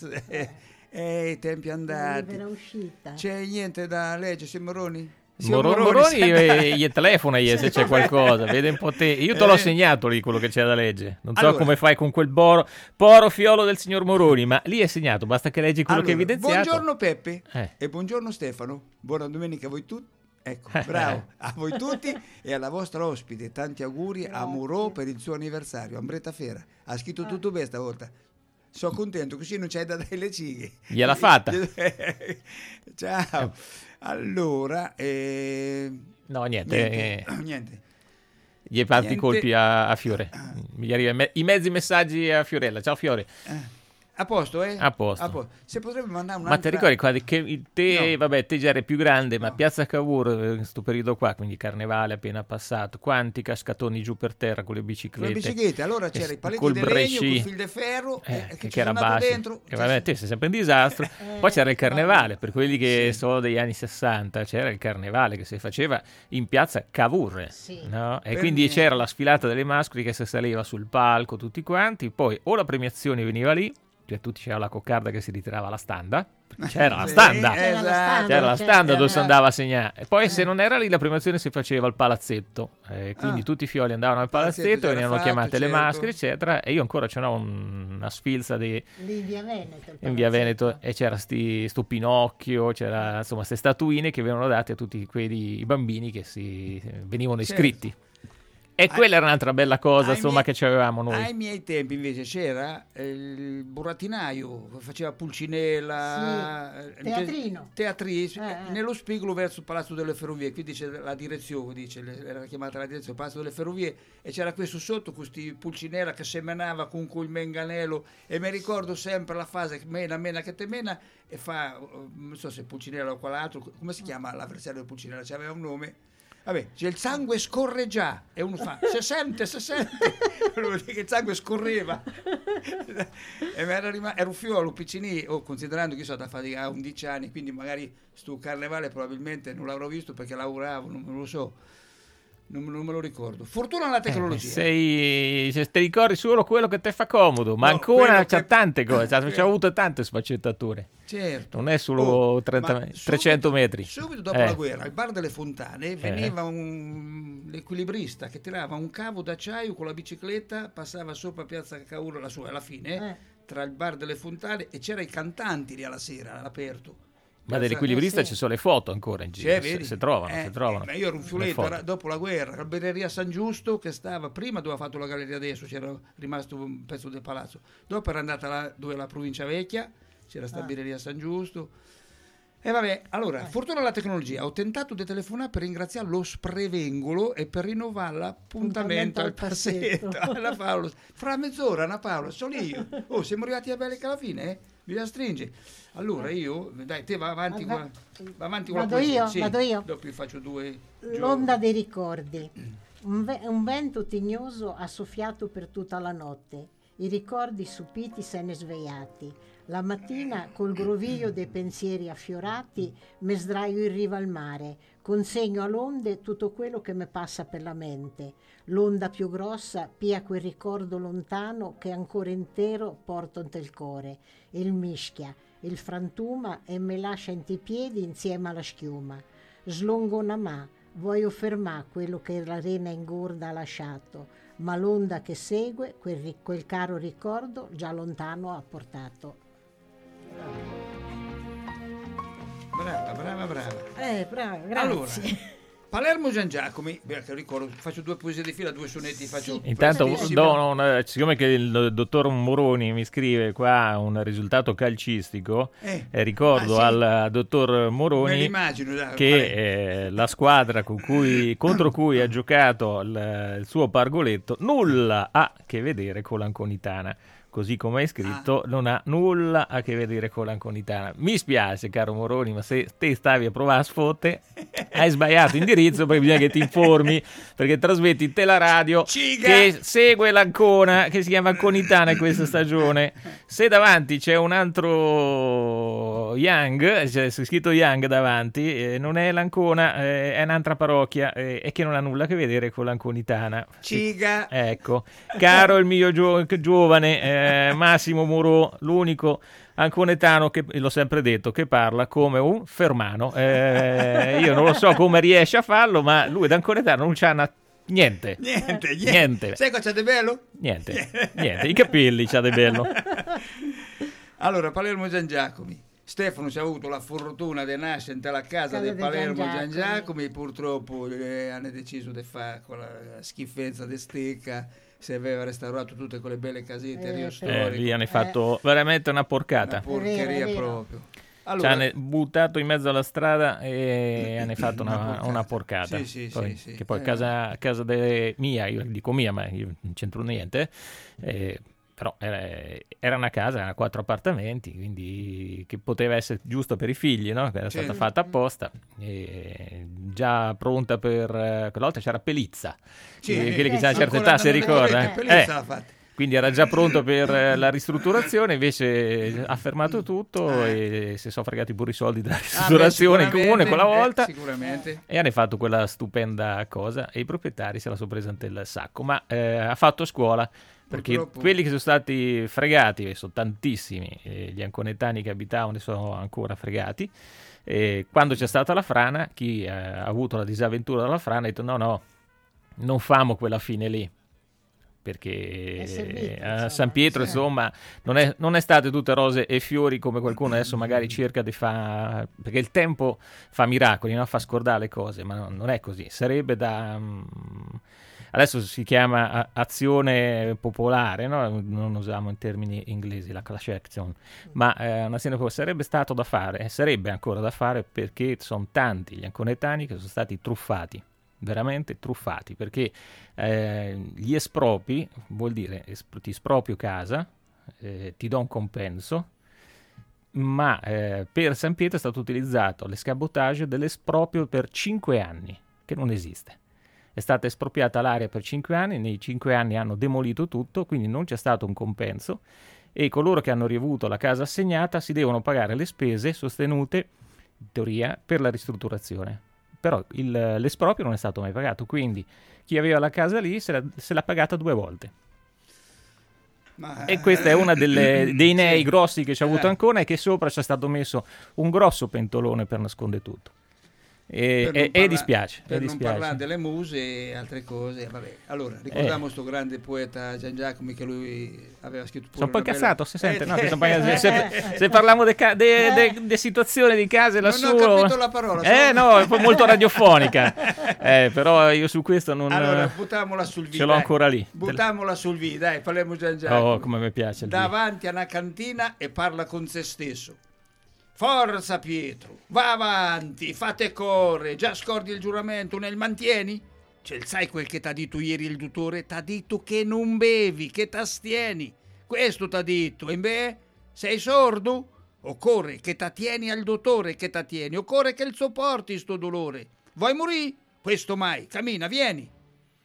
i tempi andati. C'è niente da leggere, Moroni? Moroni gli telefona se c'è qualcosa, vede un po' te. Io te l'ho segnato lì quello che c'è da leggere. Non so come fai con quel poro fiolo del signor Moroni, ma lì è segnato, basta che leggi quello che è evidenziato. Buongiorno Peppe e buongiorno Stefano, buona domenica a voi tutti. Ecco, bravo, a voi tutti e alla vostra ospite, tanti auguri a Murò per il suo anniversario, Ambretta Fera. Ha scritto tutto bene stavolta. Sono contento, così non c'hai da dare le cighe. Gliela fatta. Ciao. Allora, no, niente. Niente. Gli parti i colpi a Fiore. Mi arriva i mezzi messaggi a Fiorella. Ciao Fiore. A posto, A posto. Se potrebbe mandare Ma ti ricordi che te, no. Vabbè, te già eri più grande, ma Piazza Cavour, in questo periodo qua, quindi Carnevale appena passato, quanti cascatoni giù per terra con le biciclette. Allora c'era i paletti di legno con fil de ferro che era basso dentro. Che vabbè, te sei sempre un disastro. Poi c'era il Carnevale, per quelli che sono degli anni 60, c'era il Carnevale che si faceva in Piazza Cavour, no? E quindi c'era la sfilata delle maschere che si saliva sul palco tutti quanti, poi o la premiazione veniva lì, cioè tutti c'era la coccarda che si ritirava alla standa, c'era la standa dove si andava a segnare, e poi se non era lì la premiazione si faceva al palazzetto, quindi tutti i fioli andavano al palazzetto, venivano chiamate le maschere eccetera, e io ancora c'era una sfilza in via Veneto e c'era sto Pinocchio, c'era insomma queste statuine che venivano date a tutti i bambini che si venivano iscritti. E quella era un'altra bella cosa, insomma, che avevamo noi. Ai miei tempi invece c'era il burattinaio, faceva Pulcinella, teatrice, nello spigolo verso il Palazzo delle Ferrovie, qui dice la direzione, era chiamata la direzione, Palazzo delle Ferrovie, e c'era questo sotto, questi Pulcinella che semenava con quel menganello, e mi ricordo sempre la fase mena che te mena, e fa, non so se Pulcinella o quell'altro, come si chiama l'avversario di Pulcinella, c'aveva un nome. Vabbè, il sangue scorre già, e uno fa, se sente, vuol dire che il sangue scorreva. E ero fiolo, piccinino, considerando che sono da fare a 11 anni, quindi magari sto Carnevale probabilmente non l'avrò visto perché lavoravo, non lo so. Non me lo ricordo. Fortuna alla tecnologia. Se ti ricordi solo quello che ti fa comodo, ma ancora c'ha tante cose, c'ha avuto tante sfaccettature. Certo. Non è solo 300 metri. Subito dopo la guerra, al bar delle Fontane veniva l'equilibrista che tirava un cavo d'acciaio con la bicicletta, passava sopra Piazza Cavour alla fine, tra il bar delle Fontane, e c'era i cantanti lì alla sera all'aperto. Ma dell'equilibrista ci sono le foto ancora in giro, si trovano. Ma io ero un fioletto dopo la guerra, la Galleria San Giusto, che stava prima dove ha fatto la galleria adesso, c'era rimasto un pezzo del palazzo, dopo era andata là dove è la provincia vecchia, c'era sta Galleria San Giusto. E vabbè, allora, fortuna alla tecnologia, ho tentato di telefonare per ringraziare lo Sprevengolo e per rinnovare l'appuntamento al passetto. Fra mezz'ora, Anna Paola, sono io. Siamo arrivati a Belle che alla fine, bisogna stringe. Allora io, dai, te va avanti con la Vado io. Dopo io faccio due L'onda dei ricordi. Un vento tignoso ha soffiato per tutta la notte. I ricordi stupiti se ne svegliati. La mattina, col groviglio dei pensieri affiorati, me sdraio in riva al mare, consegno all'onde tutto quello che mi passa per la mente. L'onda più grossa pia quel ricordo lontano che ancora intero porto ante il cuore. Il mischia, il frantuma e me lascia in i piedi insieme alla schiuma. Slongo una mà, voglio fermare quello che l'arena ingorda ha lasciato, ma l'onda che segue quel caro ricordo già lontano ha portato. Brava. Brava, grazie. Allora, Palermo Gian Giacomi, ricordo, faccio 2 poesie di fila, 2 sonetti, faccio... Intanto siccome che il dottor Moroni mi scrive qua un risultato calcistico, ricordo al dottor Moroni che la squadra contro cui ha giocato il suo Pargoletto nulla ha a che vedere con l'Anconitana. Così come hai scritto, non ha nulla a che vedere con l'Anconitana. Mi spiace, caro Moroni, ma se te stavi a provare a sfotte, hai sbagliato indirizzo, perché bisogna che ti informi, perché trasmetti Teleradio che segue l'Ancona, che si chiama Anconitana in questa stagione. Se davanti c'è un altro Young, c'è scritto Young davanti, non è l'Ancona, è un'altra parrocchia, e che non ha nulla a che vedere con l'Anconitana. Ciga! Ecco, caro il mio giovane Massimo Muro, l'unico anconetano che, l'ho sempre detto, che parla come un fermano. Io non lo so come riesce a farlo, ma lui da anconetano non c'ha niente. Sai cosa c'ha di bello? Niente. I capelli c'ha di bello. Allora, Palermo Gian Giacomi. Stefano ci ha avuto la fortuna di nascere nella casa di Palermo Gian Giacomi, purtroppo hanno deciso di fare quella schifezza di stecca. Se aveva restaurato tutte quelle belle casette storiche, lì hanno fatto veramente una porcata, una porcheria proprio. Allora, ci hanno buttato in mezzo alla strada e hanno fatto una porcata. Sì. Che poi casa mia, io dico mia, ma io non c'entro niente. Però era una casa a 4 appartamenti, quindi che poteva essere giusto per i figli, no? Che era stata fatta apposta, già pronta per... quella volta c'era Pelizza, quelli che c'hanno una certa età si ricorda. Quindi era già pronto per la ristrutturazione, invece ha fermato tutto e si sono fregati pure i soldi della ristrutturazione in comune quella volta. Sicuramente. E hanno fatto quella stupenda cosa e i proprietari se la sono presa nel sacco, ma ha fatto scuola. Perché purtroppo quelli che sono stati fregati, e sono tantissimi, gli anconetani che abitavano sono ancora fregati, quando c'è stata la frana, chi ha avuto la disavventura della frana ha detto no, non famo quella fine lì, perché a San Pietro insomma non è state tutte rose e fiori come qualcuno adesso magari cerca di fare, perché il tempo fa miracoli, no? Fa scordare le cose, ma non è così, sarebbe da... Adesso si chiama azione popolare, no? Non usiamo in termini inglesi la class action, ma un'azione popolare sarebbe stato da fare, sarebbe ancora da fare, perché sono tanti gli anconetani che sono stati truffati, veramente truffati, perché gli espropri vuol dire ti esproprio casa, ti do un compenso, ma per San Pietro è stato utilizzato l'escabotage dell'esproprio per 5 anni, che non esiste. È stata espropriata l'area per 5 anni, nei 5 anni hanno demolito tutto, quindi non c'è stato un compenso e coloro che hanno ricevuto la casa assegnata si devono pagare le spese sostenute, in teoria, per la ristrutturazione. Però l'esproprio non è stato mai pagato, quindi chi aveva la casa lì se l'ha pagata 2 volte. E questa è una dei nei grossi che ci ha avuto Ancona, e che sopra c'è stato messo un grosso pentolone per nascondere tutto. E dispiace. Per non parlare delle muse e altre cose. Vabbè. Allora, ricordiamo questo grande poeta Gian Giacomi, che lui aveva scritto pure... Sono un po' incazzato, si sente? No, se parliamo di situazioni di case lassù... Non ho capito la parola. No, è molto radiofonica. Però io su questo non... Allora, buttiamola sul video. Ce l'ho ancora lì. Buttiamola sul video, dai, parliamo Gian Giacomi. Oh, come mi piace. Davanti a una cantina e parla con se stesso. Forza Pietro, va avanti, fate correre, già scordi il giuramento, ne il mantieni? Sai quel che t'ha detto ieri il dottore? T'ha detto che non bevi, che t'astieni. Questo t'ha detto, e invece sei sordo? Occorre che t'attieni al dottore, che t'attieni, occorre che il sopporti sto dolore. Vuoi morì? Questo mai, cammina, vieni.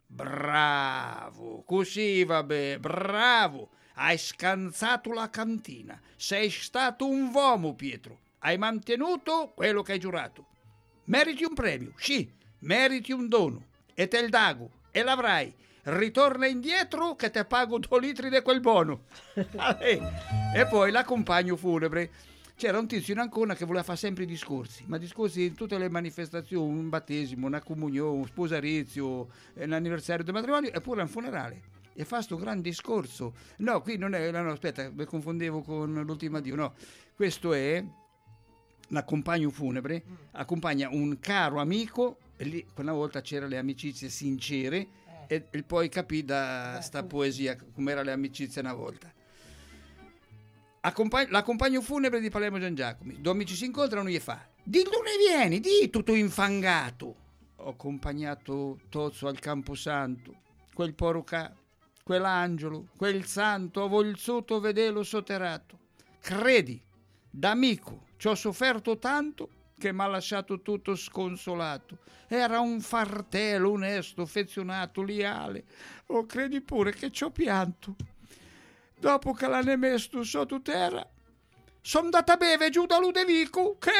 Bravo, così vabbè, bravo. Hai scansato la cantina. Sei stato un uomo, Pietro. Hai mantenuto quello che hai giurato. Meriti un premio, sì, meriti un dono. E te il dago, e l'avrai. Ritorna indietro che te pago 2 litri di quel bono. E poi l'accompagno funebre. C'era un tizio in Ancona che voleva fare sempre discorsi, ma discorsi in tutte le manifestazioni, un battesimo, una comunione, un sposalizio, un anniversario del matrimonio, eppure un funerale. E fa sto gran discorso. No, qui non è, no, aspetta, mi confondevo con l'ultimo addio, no. Questo è l'accompagno funebre, accompagna un caro amico, e lì quella volta c'erano le amicizie sincere, e poi capì da sta poesia com'era le amicizie una volta. L'accompagno funebre di Palermo Gian Giacomi. 2 amici si incontrano e gli fa: di dove vieni? Di tutto infangato. Ho accompagnato Tozzo al Camposanto, quel porca, quell'angelo, quel santo, ho voluto vederlo sotterato. Credi, d'amico, ci ho sofferto tanto che m'ha lasciato tutto sconsolato. Era un fartello onesto, affezionato, leale. Oh, credi pure che ci ho pianto. Dopo che l'hanno messo sotto terra, sono andata a bere giù da Ludovico, che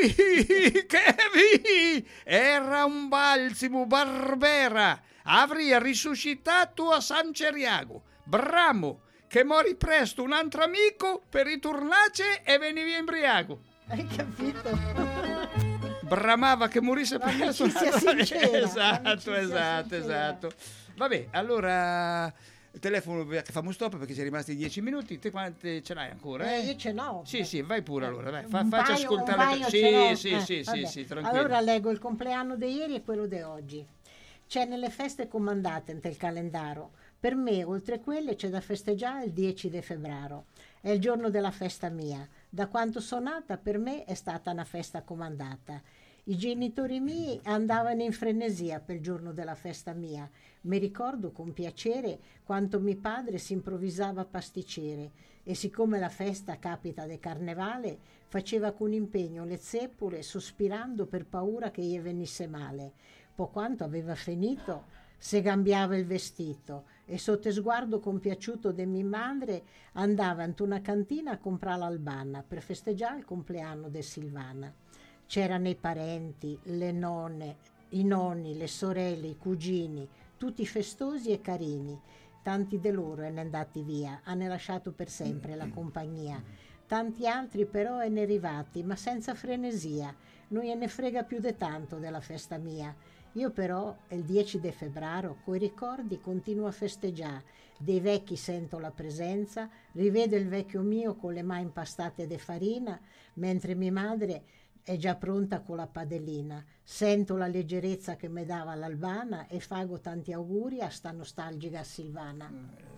vi! Era un balsimo Barbera, avria risuscitato a San Ceriago. Bramo, che mori presto un altro amico per ritornace e venivi imbriaco. Hai capito? Bramava che morisse presto. Sincera, Esatto. Vabbè, allora... Il telefono che famo stop perché ci è rimasti 10 minuti. Te quante ce l'hai ancora? Io ce n'ho. Sì, vai pure allora. Vai. Facci ascoltare. Sì, tranquillo. Allora leggo il compleanno di ieri e quello di oggi. C'è nelle feste comandate nel calendario. Per me, oltre quelle, c'è da festeggiare il 10 di febbraio. È il giorno della festa mia. Da quanto sono nata, per me è stata una festa comandata. I genitori miei andavano in frenesia per il giorno della festa mia. Mi ricordo con piacere quanto mio padre si improvvisava pasticcere e siccome la festa capita de carnevale faceva con impegno le zeppole sospirando per paura che gli venisse male. Po' quanto aveva finito se cambiava il vestito e sotto sguardo compiaciuto di mia madre andava in una cantina a comprare l'albana per festeggiare il compleanno di Silvana. C'erano i parenti, le nonne, i nonni, le sorelle, i cugini, tutti festosi e carini. Tanti di loro sono andati via, hanno lasciato per sempre la compagnia. Tanti altri però sono arrivati, ma senza frenesia. Non gliene frega più di tanto della festa mia. Io però, il 10 di febbraio, coi ricordi continuo a festeggiare. Dei vecchi sento la presenza, rivedo il vecchio mio con le mani impastate di farina, mentre mia madre è già pronta con la padellina. Sento la leggerezza che mi dava l'Albana e fago tanti auguri a sta nostalgica Silvana.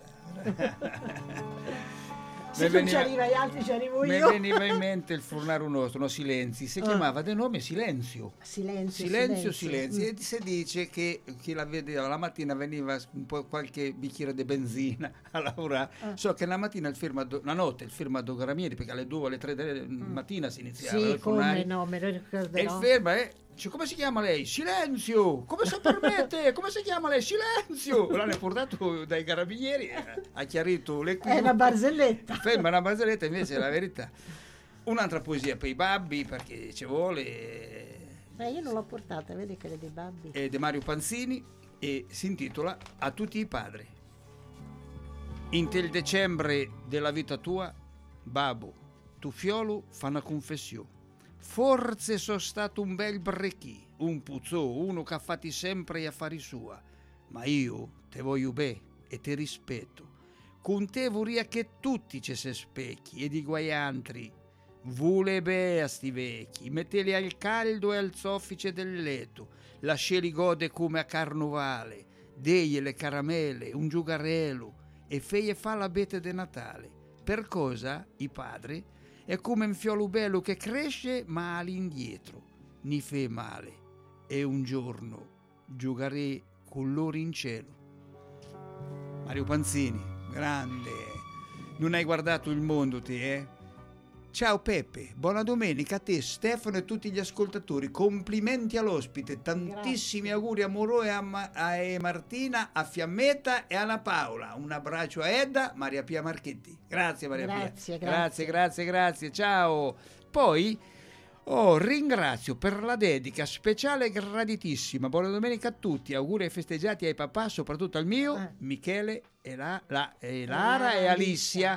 Se non ci arriva gli altri ci arrivo io. Mi veniva in mente il fornario nostro, no, Silenzi, si chiamava del nome Silenzio. Silenzio. E si dice che chi la vedeva la mattina veniva un po' qualche bicchiere di benzina a lavorare. So che la mattina la notte il firmato Garamieri, perché alle 2 alle 3 della mattina si iniziava. Sì, come no, me lo ricorderò. E il ferma è... come si chiama lei? Silenzio! Come si permette? Come si chiama lei? Silenzio! L'hanno portato dai carabinieri, ha chiarito le È una barzelletta. Ferma una barzelletta, invece è la verità. Un'altra poesia per i babbi, perché ci vuole. Io non l'ho portata, vedi che è dei babbi. È di Mario Panzini e si intitola A tutti i padri. In tel dicembre della vita tua, babbo, tu fiolo fa una confessione. Forse sono stato un bel brecchi, un puzzò, uno che ha fatti sempre gli affari sua, ma io te voglio bene e te rispetto. Con te vorrei che tutti ci se specchi e di guaiantri, vuole bene a sti vecchi, metteli al caldo e al soffice del letto, lascieli gode come a carnovale, degli le caramelle, un giugarello e feie fa la bete de Natale. Per cosa, i padri? È come un fiolo bello che cresce ma all'indietro, ni fe male, e un giorno giocare con loro in cielo. Mario Panzini, grande. Non hai guardato il mondo te, eh? Ciao Peppe, buona domenica a te, Stefano e tutti gli ascoltatori. Complimenti all'ospite, tantissimi auguri a Moro e a Martina, a Fiammetta e alla Paola. Un abbraccio a Edda, Maria Pia Marchetti. Grazie Maria Pia. Grazie. Ciao. Poi ringrazio per la dedica speciale graditissima. Buona domenica a tutti, auguri ai festeggiati, ai papà, soprattutto al mio, Michele e Lara e Alicia.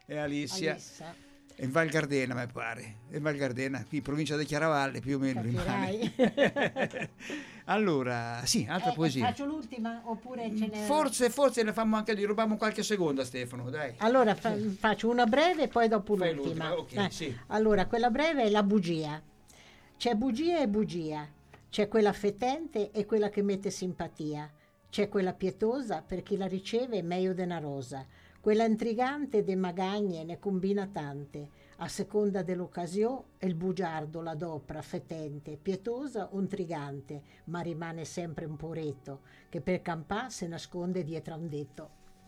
In Val Gardena, mi pare. In Val Gardena, qui in provincia di Chiaravalle, più o meno. Allora, sì, altra poesia. Faccio l'ultima oppure ce n'è... Forse ne fammo anche, rubiamo qualche secondo, Stefano, dai. Allora, faccio una breve e poi dopo l'ultima. Okay, sì. Allora, quella breve è la bugia. C'è bugia e bugia. C'è quella fetente e quella che mette simpatia. C'è quella pietosa per chi la riceve è meglio de una rosa. Quella intrigante de magagne ne combina tante, a seconda dell'occasione è il bugiardo la dopra, fetente, pietosa o intrigante, ma rimane sempre un poretto, che per campà se nasconde dietro a un detto.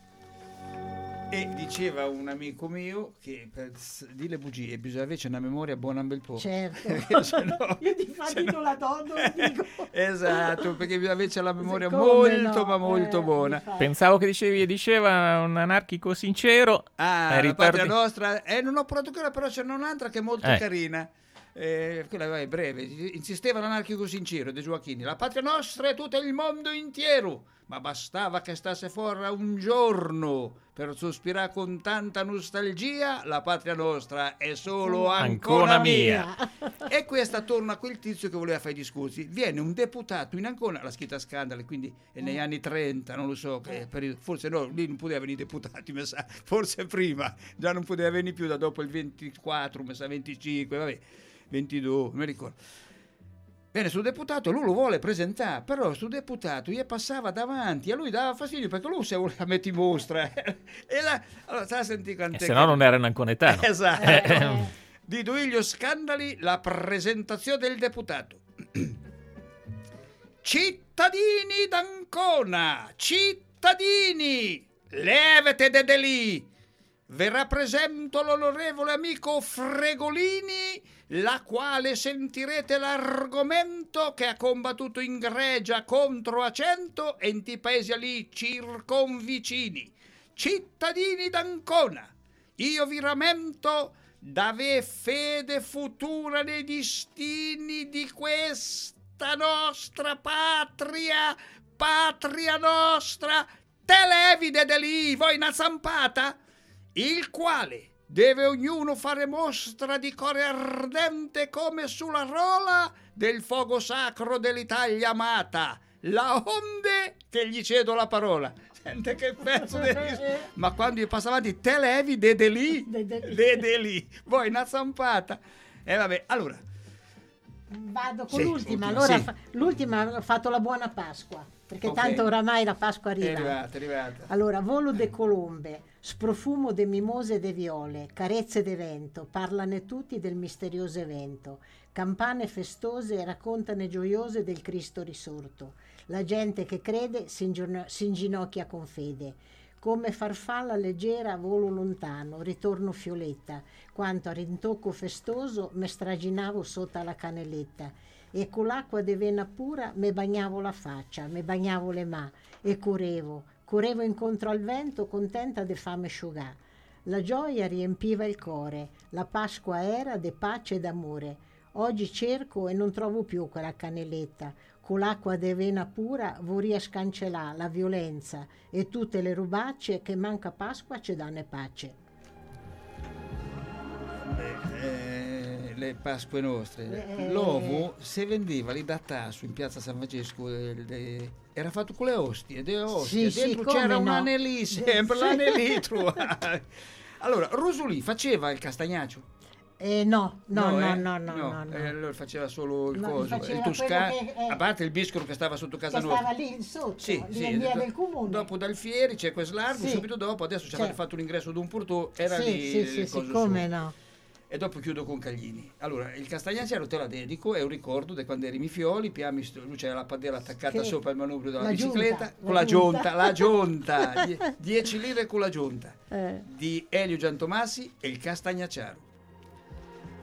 E diceva un amico mio che per dire le bugie bisogna invece una memoria buona un bel po'. Certo, io difatti non la do, non dico. Esatto, perché bisogna invece la memoria molto buona. Pensavo che diceva un anarchico sincero. La patria nostra, non ho provato quella, però c'è un'altra che è molto carina. Quella è breve, insisteva l'anarchico sincero De Gioacchini. La patria nostra è tutto il mondo intero, ma bastava che stasse fuori un giorno per sospirare con tanta nostalgia. La patria nostra è solo Ancona mia. E questa torna a quel tizio che voleva fare i discorsi. Viene un deputato in Ancona, la scritta Scandali, quindi è negli anni 30, non lo so, forse no, lì non poteva venire deputati, mi sa, forse prima, già non poteva venire più da dopo il 24, mi sa 25, vabbè, 22, non mi ricordo. Bene, sul deputato lui lo vuole presentare, però sul deputato gli passava davanti, a lui dava fastidio perché lui si voleva mettere in mostra. Allora, sta a sentire quante... se no non era un anconetano. Esatto. Di Duilio Scandali, la presentazione del deputato. Cittadini d'Ancona, cittadini, levete de lì. Vi rappresento l'onorevole amico Fregolini, la quale sentirete l'argomento che ha combattuto in Gregia contro Acento e in ti paesi lì circonvicini. Cittadini d'Ancona, io vi rammento d'ave fede futura nei destini di questa nostra patria nostra, televide de lì, voi una zampata, il quale deve ognuno fare mostra di core ardente come sulla rola del fuoco sacro dell'Italia amata, la onde che gli cedo la parola. Sente che pezzo ma quando gli passa avanti te levi de lì, voi una zampata. E vabbè, allora vado con l'ultima. Allora sì. L'ultima ha fatto la buona Pasqua, perché tanto oramai la Pasqua arriva. È arrivata. Allora, volo de colombe, sprofumo de mimose e de viole, carezze de vento, parlane tutti del misterioso evento, campane festose raccontane gioiose del Cristo risorto. La gente che crede si inginocchia con fede. Come farfalla leggera volo lontano, ritorno fioletta, quanto a rintocco festoso me straginavo sotto la caneletta. E con l'acqua de vena pura me bagnavo la faccia, me bagnavo le mani e correvo incontro al vento contenta de fame asciugà. La gioia riempiva il cuore, la Pasqua era de pace e d'amore. Oggi cerco e non trovo più quella caneletta, con l'acqua de vena pura vorria scancellare la violenza e tutte le rubacce che manca Pasqua ci danno pace. Le Pasque nostre, l'uovo se vendeva lì da Tasso in piazza San Francesco, era fatto con le ostie, dentro c'era un anelì, sempre l'anelitro. Allora Rosolì faceva il castagnaccio? No. Allora faceva solo il coso, il toscano, a parte il biscolo che stava sotto casa nostra. Stava lì sotto, in via del comune. Dopo Dalfieri c'è quel largo, subito dopo, adesso ci avete fatto l'ingresso di un portò, era lì il coso come no. E dopo chiudo con Caglini. Allora, il castagnacciaro te la dedico, è un ricordo di quando eri Mifioli, lui c'era la padella attaccata sopra il manubrio della bicicletta, con la giunta, 10 lire con la giunta, di Elio Giantomasi e il castagnacciaro.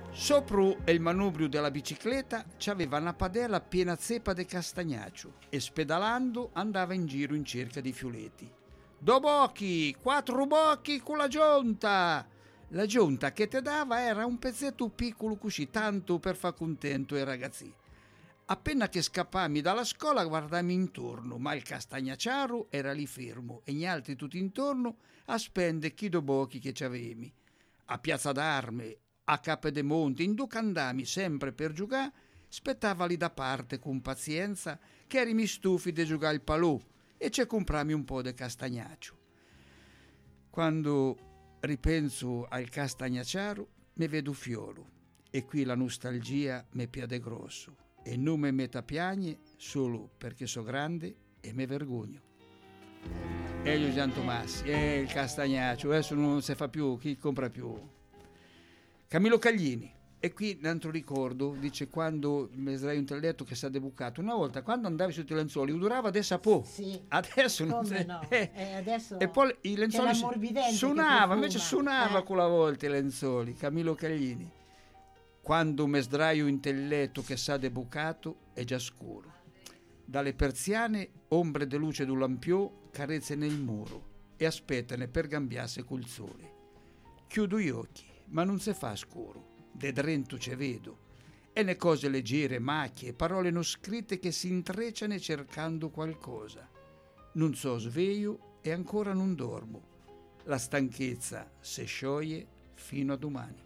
Sopra il manubrio della bicicletta c'aveva una padella piena zeppa di castagnaccio e spedalando andava in giro in cerca di fiuletti. 2 bocchi, 4 bocchi con la giunta! La giunta che te dava era un pezzetto piccolo così, tanto per far contento i ragazzi. Appena che scappammi dalla scuola guardammi intorno, ma il castagnacciaro era lì fermo e gli altri tutti intorno a spendere chi 2 bocchi che c'avemi. A Piazza d'Arme, a Cape de Monte, in dove andami sempre per giocare, spettava lì da parte con pazienza che eri mi stufi di giocare il palò e ci comprami un po' di castagnaccio. Quando ripenso al castagnacciaro mi vedo fioro e qui la nostalgia mi piade grosso e non mi metta piagne solo perché so grande e mi vergogno. Elio Gian Tomassi, il castagnaccio, adesso non si fa più, chi compra più? Camillo Caglini, e qui un altro ricordo, dice quando mi sdrai un letto che sta debucato, una volta quando andavi sotto i lenzuoli durava del sapò, sì. Adesso non c'è, no. Adesso e poi i lenzuoli suonava, invece suonava quella volta i lenzuoli. Camillo Caglini, quando mi sdraio in letto che sta debucato è già scuro, dalle persiane ombre de luce d'un lampiò carezze nel muro e aspettane per cambiarsi col sole. Chiudo gli occhi ma non se fa scuro, de dentro ce vedo, e le cose leggere, macchie, parole non scritte che si intrecciano cercando qualcosa. Non so sveglio e ancora non dormo, la stanchezza se scioglie fino a domani.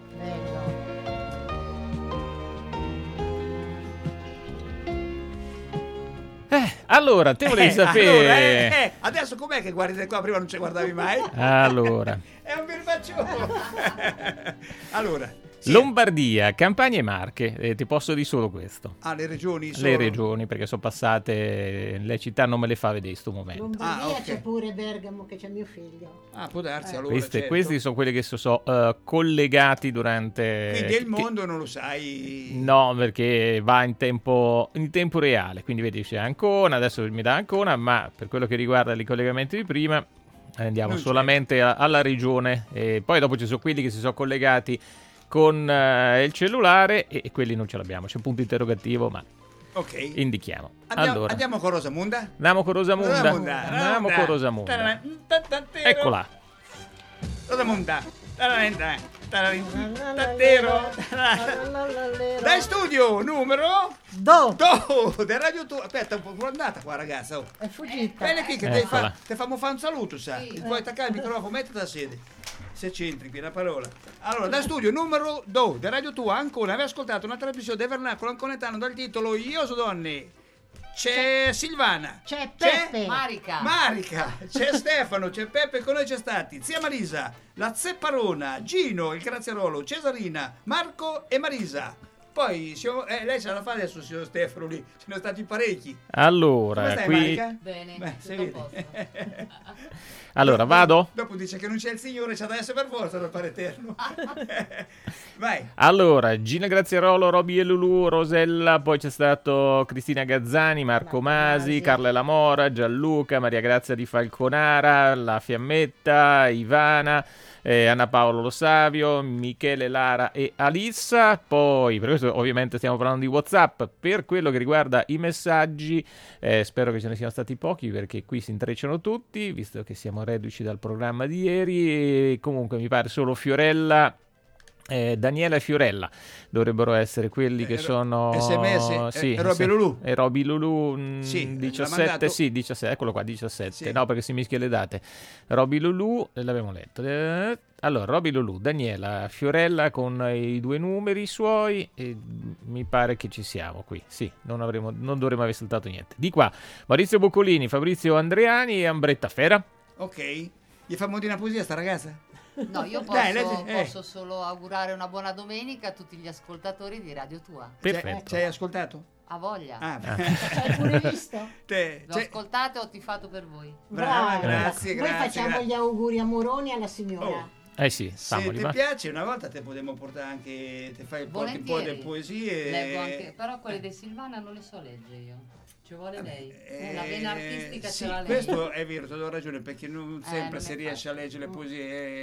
Allora, te volevi sapere... Adesso com'è che guardi da qua? Prima non ci guardavi mai? Allora... È un birbaccione! Allora... Sì. Lombardia, Campania e Marche, ti posso dire solo questo. Le regioni sono... Le regioni, perché sono passate, le città non me le fa vedere in questo momento. Lombardia okay. C'è pure Bergamo che c'è mio figlio. Può darsi allora. Questi sono quelli che sono collegati durante... Quindi il mondo non lo sai? No, perché va in tempo reale, quindi vedi c'è Ancona, adesso mi dà Ancona, ma per quello che riguarda i collegamenti di prima andiamo non solamente alla regione e poi dopo ci sono quelli che si sono collegati con il cellulare e quelli non ce l'abbiamo, c'è un punto interrogativo, ma indichiamo. Andiamo con Rosamunda? Andiamo con Rosamunda. Eccola. Rosamunda. Dai studio numero 2 del Radio Tua. Aspetta, un po' andata qua ragazza. È fuggita. Bene qui che ti famo fare un saluto, sa. Sì. Puoi attaccare il microfono, mettiti a sede. Se c'entri qui la parola. Allora, da studio numero 2 del Radio Tua Ancona aveva ascoltato una trasmissione del vernacolo anconetano dal titolo Io so donne. C'è Silvana, c'è Peppe, Marica, c'è Stefano, c'è Peppe, con noi c'è stati zia Marisa, la Zepparona, Gino, il Graziarolo, Cesarina, Marco e Marisa. Poi lei ce la fa adesso, signor Stefano, lì ce ne sono stati parecchi. Allora, come stai, qui Marica? Bene, allora vado? Dopo dice che non c'è il Signore, c'è da essere per forza per fare eterno. Vai. Allora, Gina Graziarolo, Roby e Lulu, Rosella, poi c'è stato Cristina Gazzani, Marco Masi, Carla Lamora, Gianluca, Maria Grazia di Falconara, La Fiammetta, Ivana, Anna Paolo Lo Savio, Michele, Lara e Alissa. Poi, per questo ovviamente stiamo parlando di WhatsApp, per quello che riguarda i messaggi, spero che ce ne siano stati pochi perché qui si intrecciano tutti, visto che siamo reduci dal programma di ieri. E comunque mi pare solo Fiorella, Daniela e Fiorella dovrebbero essere quelli che sono SMS, sì, Roby Lulu e Roby Lulu 17, sì 17, eccolo qua 17, sì. No perché si mischia le date. Roby Lulu l'abbiamo letto, allora Roby Lulu, Daniela, Fiorella con i 2 numeri suoi e mi pare che ci siamo qui, sì, non dovremmo aver saltato niente. Di qua Maurizio Boccolini, Fabrizio Andreani e Ambretta Fera. Ok, gli fa una poesia sta ragazza? No, io posso solo augurare una buona domenica a tutti gli ascoltatori di Radio Tua. Perfetto. Ci hai ascoltato? A voglia. Hai pure visto? L'ho ascoltato e ho tifato per voi. Brava, grazie. Noi facciamo gli auguri amoroni alla signora. Sì, se ti piace una volta te potremmo portare anche, te fai un po' di poesie. Leggo anche, però quelle di Silvana non le so leggere io. Ci vuole lei, la vena artistica ce l'ha lei. Questo è vero, ti do ragione, perché non sempre si riesce a leggere le poesie.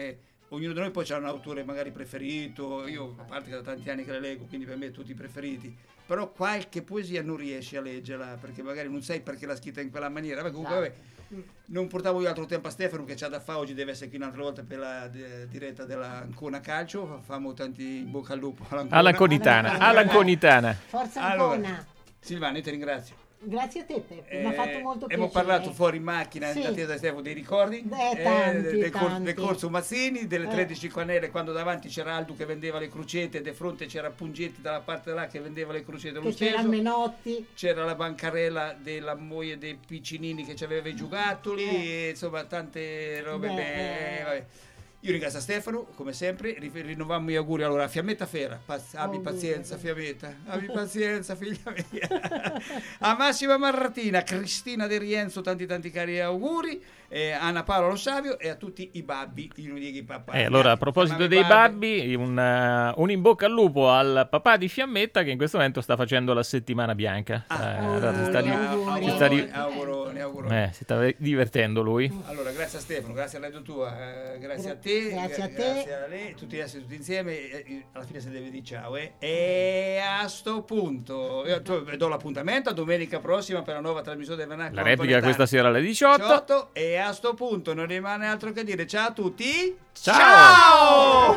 ognuno di noi poi c'ha un autore magari preferito, io a parte che da tanti anni che le leggo, quindi per me tutti i preferiti, però qualche poesia non riesci a leggerla perché magari non sai perché l'ha scritta in quella maniera. Comunque, vabbè, non portavo io altro tempo a Stefano che c'ha da fare, oggi deve essere qui un'altra volta per la diretta della Ancona Calcio, famo tanti in bocca al lupo all'Anconitana. Forza Ancona. Allora, Silvana, io ti ringrazio. Grazie a te Peppe, mi ha fatto molto piacere. Abbiamo parlato fuori in macchina in attesa di Stefano dei ricordi del corso Mazzini, delle 13 Quanelle, quando davanti c'era Aldo che vendeva le crocette e di fronte c'era Pungetti dalla parte là che vendeva le crocette, c'era Menotti, c'era la bancarella della moglie dei piccinini che aveva i giocattoli, e, insomma tante robe. Vabbè. Io ringrazio Stefano, come sempre, rinnoviamo gli auguri. Allora, Fiammetta Fera, abbi pazienza Fiammetta, abbi pazienza figlia mia. A Massima Marratina, Cristina De Rienzo, tanti cari auguri, Anna Paola Lo Savio e a tutti i babbi, i papà. Allora, a proposito dei babbi, un in bocca al lupo al papà di Fiammetta che in questo momento sta facendo la settimana bianca. Si sta divertendo lui. Allora, grazie a Stefano, grazie a Radio Tua, grazie a te. Grazie a te, grazie a lei, tutti gli altri tutti insieme. Alla fine si deve dire ciao e a sto punto io do l'appuntamento a domenica prossima per la nuova trasmissione del Vernacolo. La replica questa sera alle 18 e a sto punto non rimane altro che dire ciao a tutti. Ciao!